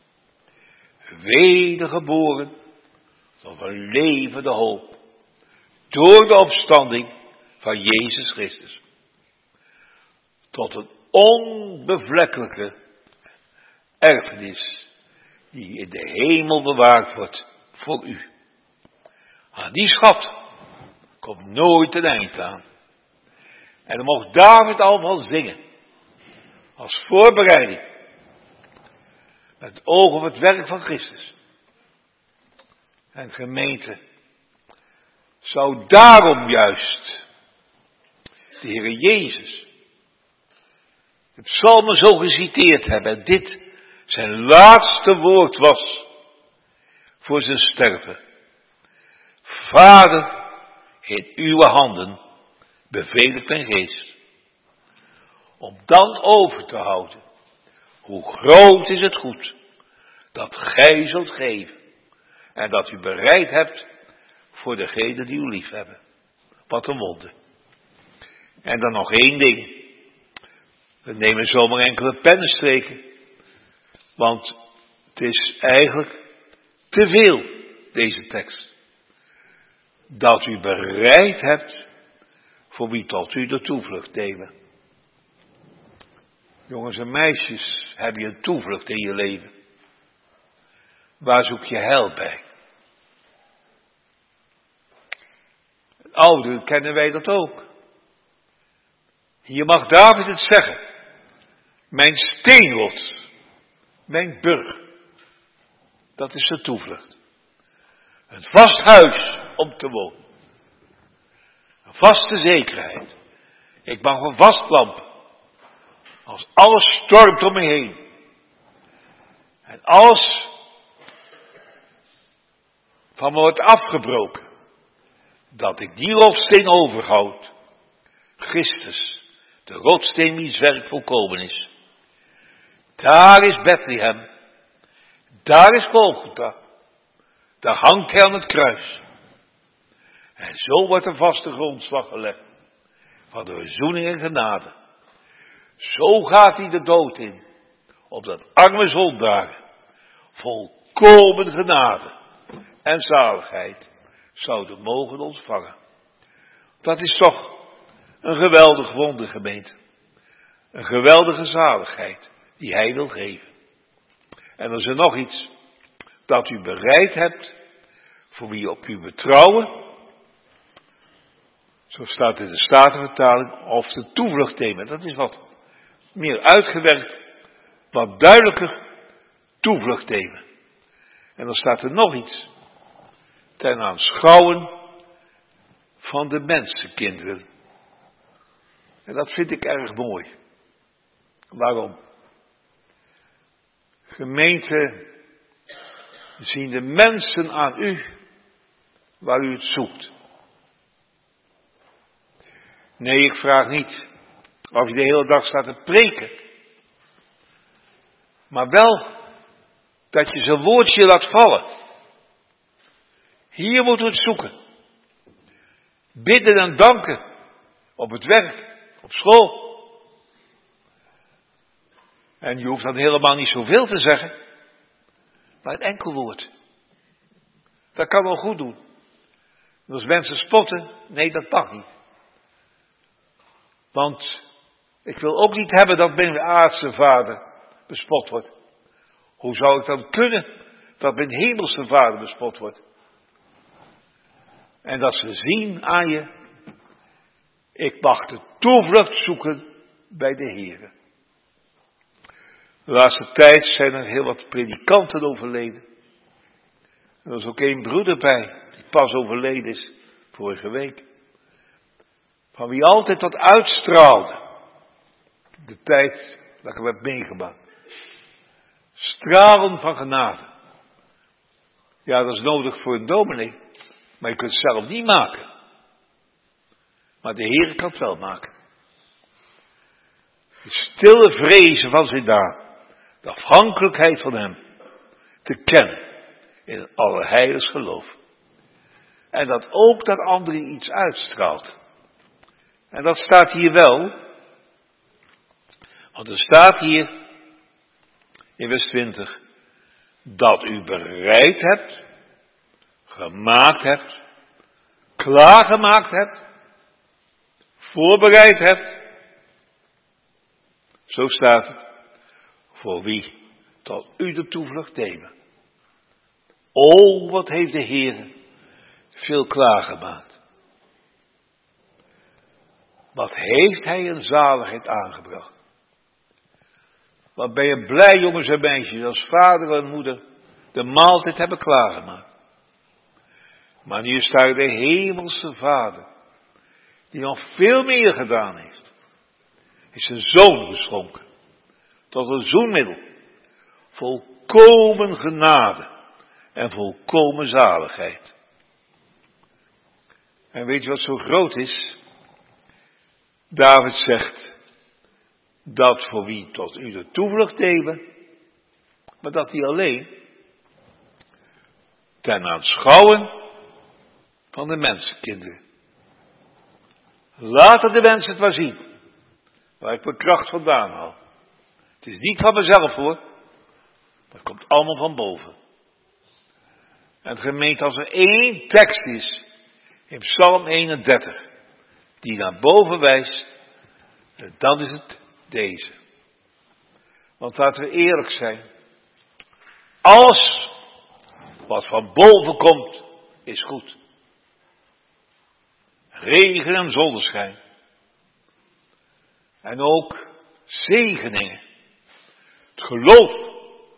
Wedergeboren tot een levende hoop. Door de opstanding van Jezus Christus. Tot een onbevlekkelijke erfenis die in de hemel bewaard wordt voor u. Aan die schat komt nooit een eind aan. En dan mocht David al van zingen. Als voorbereiding. Met oog op het werk van Christus. En gemeente. Zou daarom juist de Heere Jezus de psalmen zo geciteerd hebben. En dit zijn laatste woord was voor zijn sterven. Vader, in uw handen beveel ik mijn geest. Om dan over te houden. Hoe groot is het goed dat gij zult geven. En dat u bereid hebt voor degenen die u lief hebben. Wat een wonder. En dan nog één ding. We nemen zomaar enkele pennenstreken. Want het is eigenlijk te veel, deze tekst. Dat u bereid hebt voor wie tot u de toevlucht nemen. Jongens en meisjes, heb je een toevlucht in je leven? Waar zoek je heil bij? Ouderen kennen wij dat ook. Hier mag David het zeggen. Mijn steenrots, mijn burg, dat is de toevlucht. Een vast huis om te wonen. Een vaste zekerheid. Ik mag een vast lamp. Als alles stormt om me heen. En alles van me wordt afgebroken. Dat ik die rotsteen overhoud. Christus, de rotsteen wiens werk volkomen is. Daar is Bethlehem. Daar is Golgotha. Daar hangt hij aan het kruis. En zo wordt een vaste grondslag gelegd. Van de verzoening en genade. Zo gaat hij de dood in. Opdat arme zondaren volkomen genade en zaligheid zouden mogen ontvangen. Dat is toch een geweldig wonder, gemeente. Een geweldige zaligheid die hij wil geven. En er is er nog iets. Dat u bereid hebt voor wie op u betrouwen. Zo staat in de Statenvertaling. Of de toevlucht nemen. Dat is wat meer uitgewerkt. Wat duidelijker toevlucht nemen. En dan staat er nog iets. Ten aanschouwen van de mensenkinderen. En dat vind ik erg mooi. Waarom? Gemeente, zien de mensen aan u waar u het zoekt. Nee, ik vraag niet of je de hele dag staat te preken. Maar wel dat je zijn woordje laat vallen. Hier moeten we het zoeken. Bidden en danken. Op het werk. Op school. En je hoeft dan helemaal niet zoveel te zeggen. Maar een enkel woord. Dat kan wel goed doen. En als mensen spotten, nee, dat mag niet. Want ik wil ook niet hebben dat mijn aardse vader bespot wordt. Hoe zou ik dan kunnen dat mijn hemelse vader bespot wordt? En dat ze zien aan je, ik mag de toevlucht zoeken bij de Heere. De laatste tijd zijn er heel wat predikanten overleden. Er was ook één broeder bij, die pas overleden is, vorige week. Van wie altijd wat uitstraalde. De tijd dat ik hem heb meegemaakt. Stralen van genade. Ja, dat is nodig voor een dominee. Maar je kunt het zelf niet maken. Maar de Heer kan het wel maken. De stille vrezen van zijn daad. De afhankelijkheid van hem. Te kennen. In het allerheiligst geloof. En dat ook dat anderen iets uitstraalt. En dat staat hier wel. Want er staat hier in vers 20. Dat u bereid hebt. Gemaakt hebt. Klaargemaakt hebt. Voorbereid hebt. Zo staat het. Voor wie tot u de toevlucht nemen. O, wat heeft de Heer veel klaargemaakt. Wat heeft hij een zaligheid aangebracht. Wat ben je blij, jongens en meisjes, als vader en moeder de maaltijd hebben klaargemaakt. Maar nu is daar de hemelse Vader, die nog veel meer gedaan heeft. Is zijn zoon geschonken, tot een zoenmiddel, volkomen genade en volkomen zaligheid. En weet je wat zo groot is? David zegt, dat voor wie tot u de toevlucht nemen, maar dat die alleen ten aanschouwen van de mensenkinderen. Laten de mensen het maar zien, waar ik mijn kracht vandaan haal. Het is niet van mezelf hoor, dat komt allemaal van boven. En gemeente, als er één tekst is, in Psalm 31, die naar boven wijst, dan is het deze. Want laten we eerlijk zijn, alles wat van boven komt, is goed. Regen en zonneschijn. En ook zegeningen. Het geloof.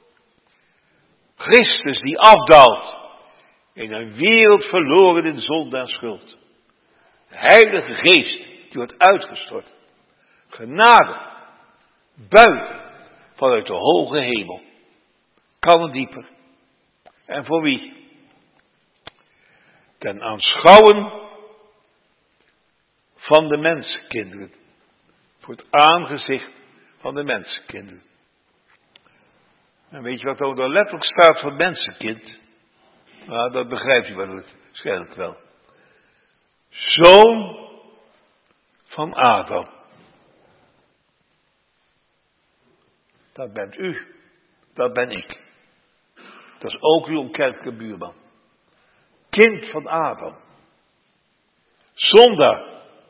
Christus die afdaalt in een wereld verloren in zonde en schuld. De Heilige Geest die wordt uitgestort. Genade. Buiten vanuit de hoge hemel. Kan het dieper. En voor wie? Ten aanschouwen van de mensenkinderen. Voor het aangezicht van de mensenkinderen. En weet je wat er letterlijk staat voor mensenkind? Nou, dat begrijpt u waarschijnlijk wel. Zoon van Adam. Dat bent u. Dat ben ik. Dat is ook uw onkerkelijke buurman. Kind van Adam. Zondaar.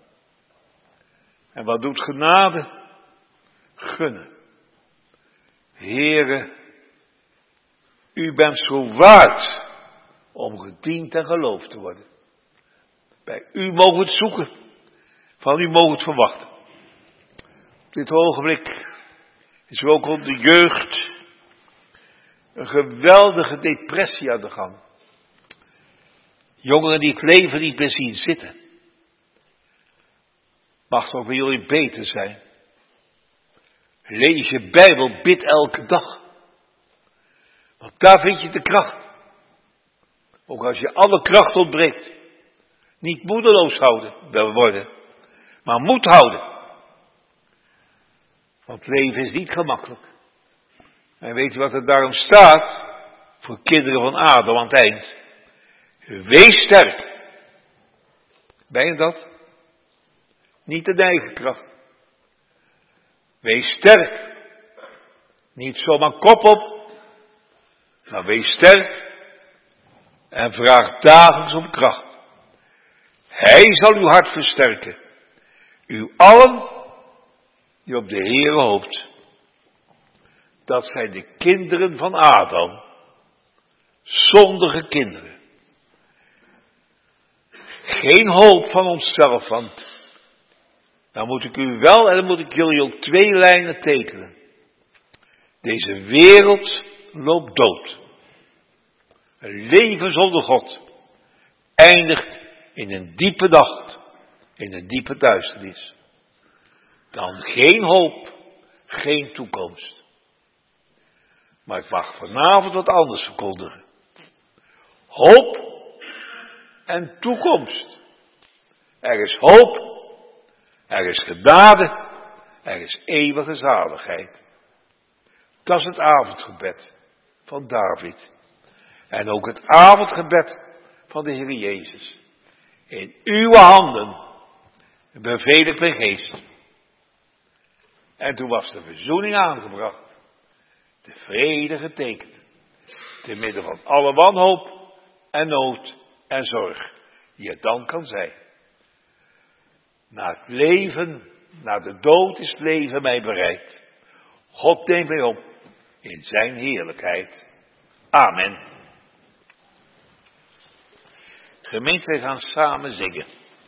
En wat doet genade? Gunnen. Heere, u bent zo waard om gediend en geloofd te worden. Bij u mogen we het zoeken. Van u mogen we het verwachten. Op dit ogenblik is er ook op de jeugd een geweldige depressie aan de gang. Jongeren die het leven niet meer zien zitten. Mag het ook bij jullie beter zijn. Lees je Bijbel, bid elke dag. Want daar vind je de kracht. Ook als je alle kracht ontbreekt. Niet moedeloos worden. Maar moed houden. Want leven is niet gemakkelijk. En weet je wat er daarom staat? Voor kinderen van Adam aan het eind. Wees sterk. Ben je dat? Niet in eigen kracht. Wees sterk. Niet zomaar kop op, maar wees sterk en vraag dagelijks om kracht. Hij zal uw hart versterken. U allen die op de Heere hoopt. Dat zijn de kinderen van Adam. Zondige kinderen. Geen hoop van onszelf, want dan moet ik u wel en dan moet ik jullie ook 2 lijnen tekenen. Deze wereld loopt dood. Een leven zonder God eindigt in een diepe nacht, in een diepe duisternis. Dan geen hoop, geen toekomst. Maar ik mag vanavond wat anders verkondigen. Hoop en toekomst. Er is hoop, er is genade, er is eeuwige zaligheid. Dat is het avondgebed van David. En ook het avondgebed van de Heer Jezus. In uw handen beveel ik mijn geest. En toen was de verzoening aangebracht. De vrede getekend. Te midden van alle wanhoop en nood en zorg die er dan kan zijn. Na het leven, na de dood is het leven mij bereid. God neemt mij op in zijn heerlijkheid. Amen. Gemeente, wij gaan samen zingen.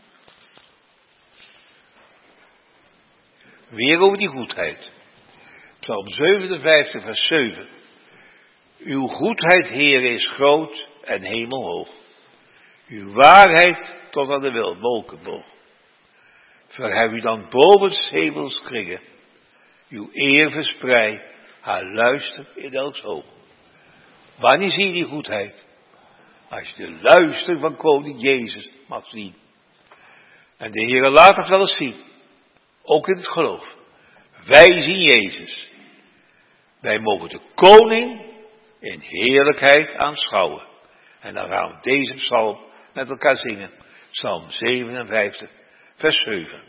Weer over die goedheid. Psalm 57 vers 7. Uw goedheid, Heere, is groot en hemelhoog. Uw waarheid tot aan de wolkenboog. Verhef u dan boven 's hemels kringen. Uw eer verspreid, haar luister in elks oog. Wanneer zie je die goedheid? Als je de luister van koning Jezus mag zien. En de Heere laat het wel eens zien. Ook in het geloof. Wij zien Jezus. Wij mogen de koning in heerlijkheid aanschouwen. En dan gaan we deze psalm met elkaar zingen. Psalm 57 vers 7.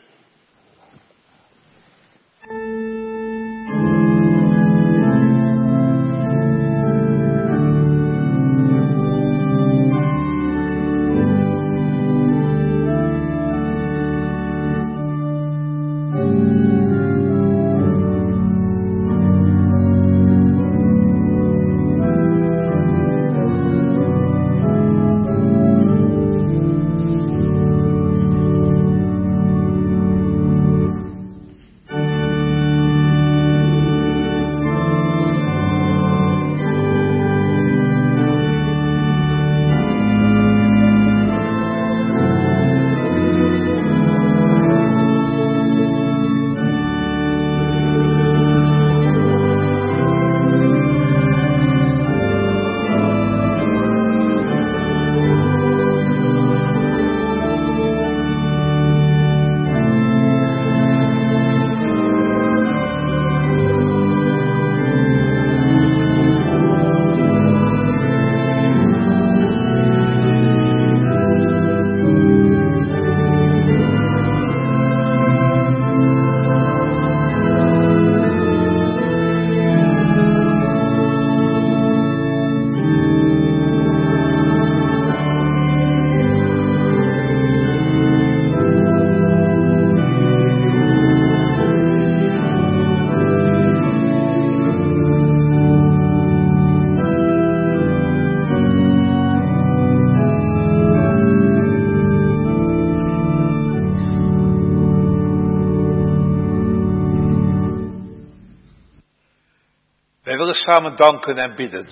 Samen danken en bidden.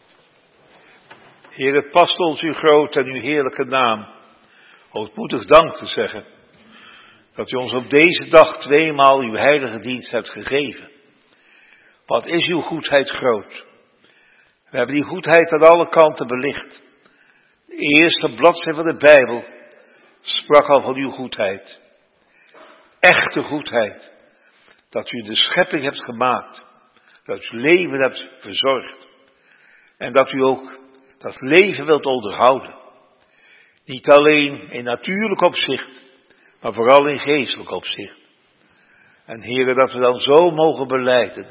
Heer, het past ons uw grote en uw heerlijke naam hoogmoedig dank te zeggen, dat u ons op deze dag 2-maal uw heilige dienst hebt gegeven. Wat is uw goedheid groot? We hebben die goedheid aan alle kanten belicht. De eerste bladzijde van de Bijbel sprak al van uw goedheid. Echte goedheid. Dat u de schepping hebt gemaakt. Dat u leven hebt verzorgd. En dat u ook dat leven wilt onderhouden. Niet alleen in natuurlijk opzicht, maar vooral in geestelijk opzicht. En Heere, dat we dan zo mogen belijden.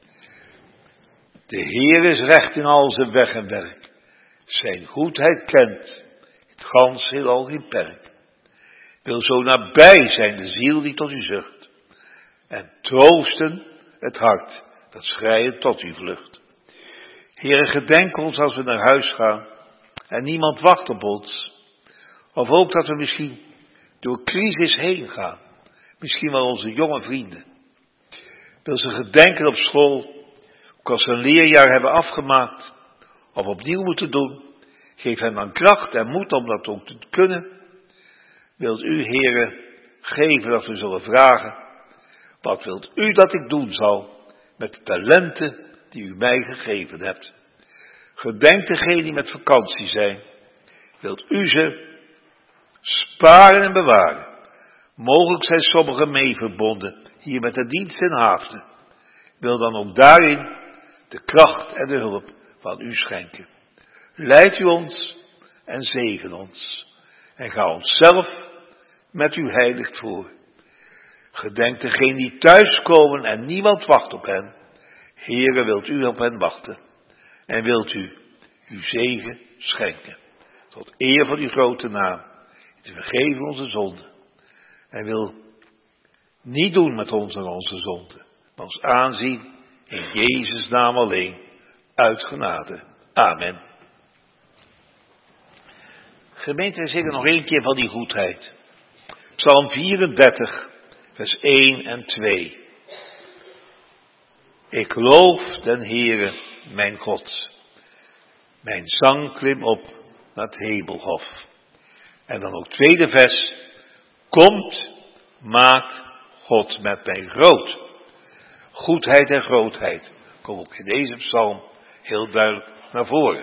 De Heer is recht in al zijn weg en werk. Zijn goedheid kent het gans heelal geen perk. Wil zo nabij zijn de ziel die tot u zucht. En troosten het hart dat schreiend tot u vlucht. Heere, gedenk ons als we naar huis gaan en niemand wacht op ons. Of ook dat we misschien door crisis heen gaan. Misschien wel onze jonge vrienden. Wil ze gedenken op school, ook als ze een leerjaar hebben afgemaakt of opnieuw moeten doen. Geef hen dan kracht en moed om dat ook te kunnen. Wilt u, Heere, geven dat we zullen vragen. Wat wilt u dat ik doen zal met de talenten die u mij gegeven hebt? Gedenk degenen die met vakantie zijn. Wilt u ze sparen en bewaren? Mogelijk zijn sommigen mee verbonden hier met de dienst in Haafden. Wil dan ook daarin de kracht en de hulp van u schenken. Leid u ons en zegen ons. En ga onszelf met u heiligt voor. Gedenk degenen die thuiskomen en niemand wacht op hen. Heere, wilt u op hen wachten. En wilt u uw zegen schenken. Tot eer van uw grote naam. Te vergeven onze zonden. En wil niet doen met ons en onze zonden. Maar ons aanzien in Jezus' naam alleen. Uit genade. Amen. Gemeente, we zingen nog één keer van die goedheid. Psalm 34, vers 1 en 2. Ik loof den Heere, mijn God. Mijn zang klim op naar het hemelhof. En dan ook tweede vers. Komt, maakt God met mij groot. Goedheid en grootheid komen ook in deze psalm heel duidelijk naar voren.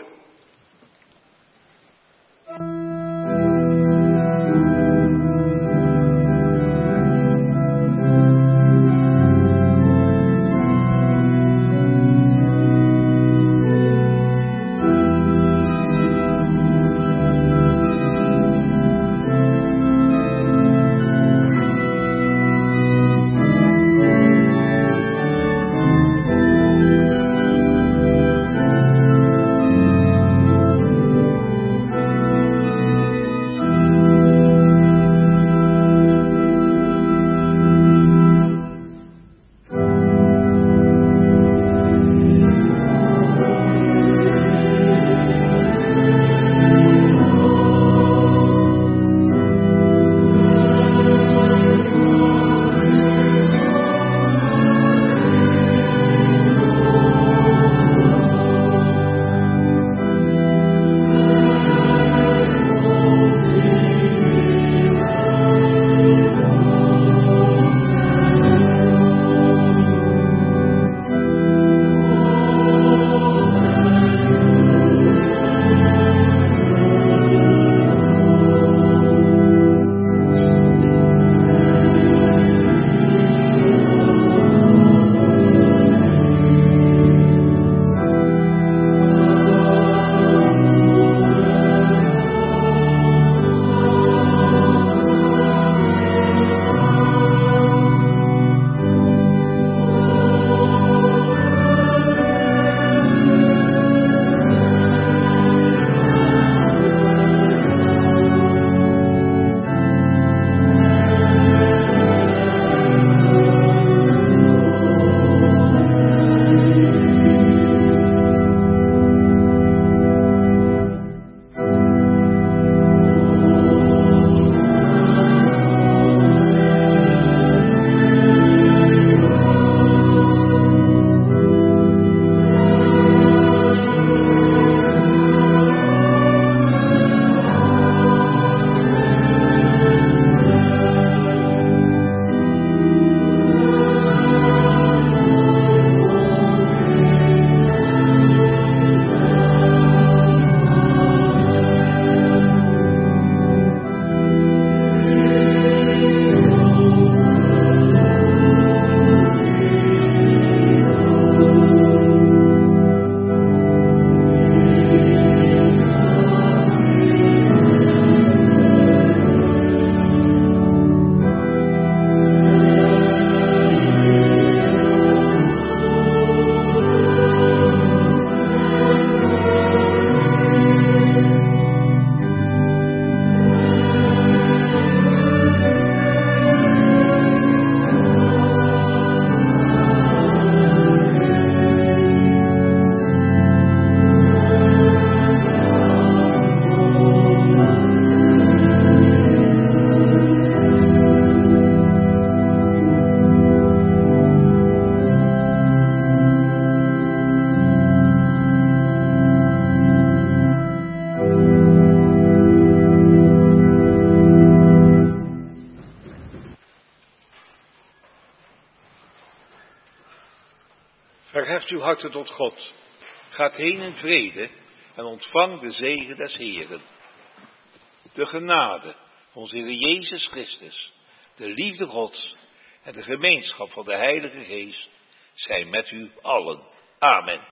Verheft uw harten tot God. Gaat heen in vrede en ontvang de zegen des Heeren. De genade van onze Heer Jezus Christus, de liefde Gods en de gemeenschap van de Heilige Geest zijn met u allen. Amen.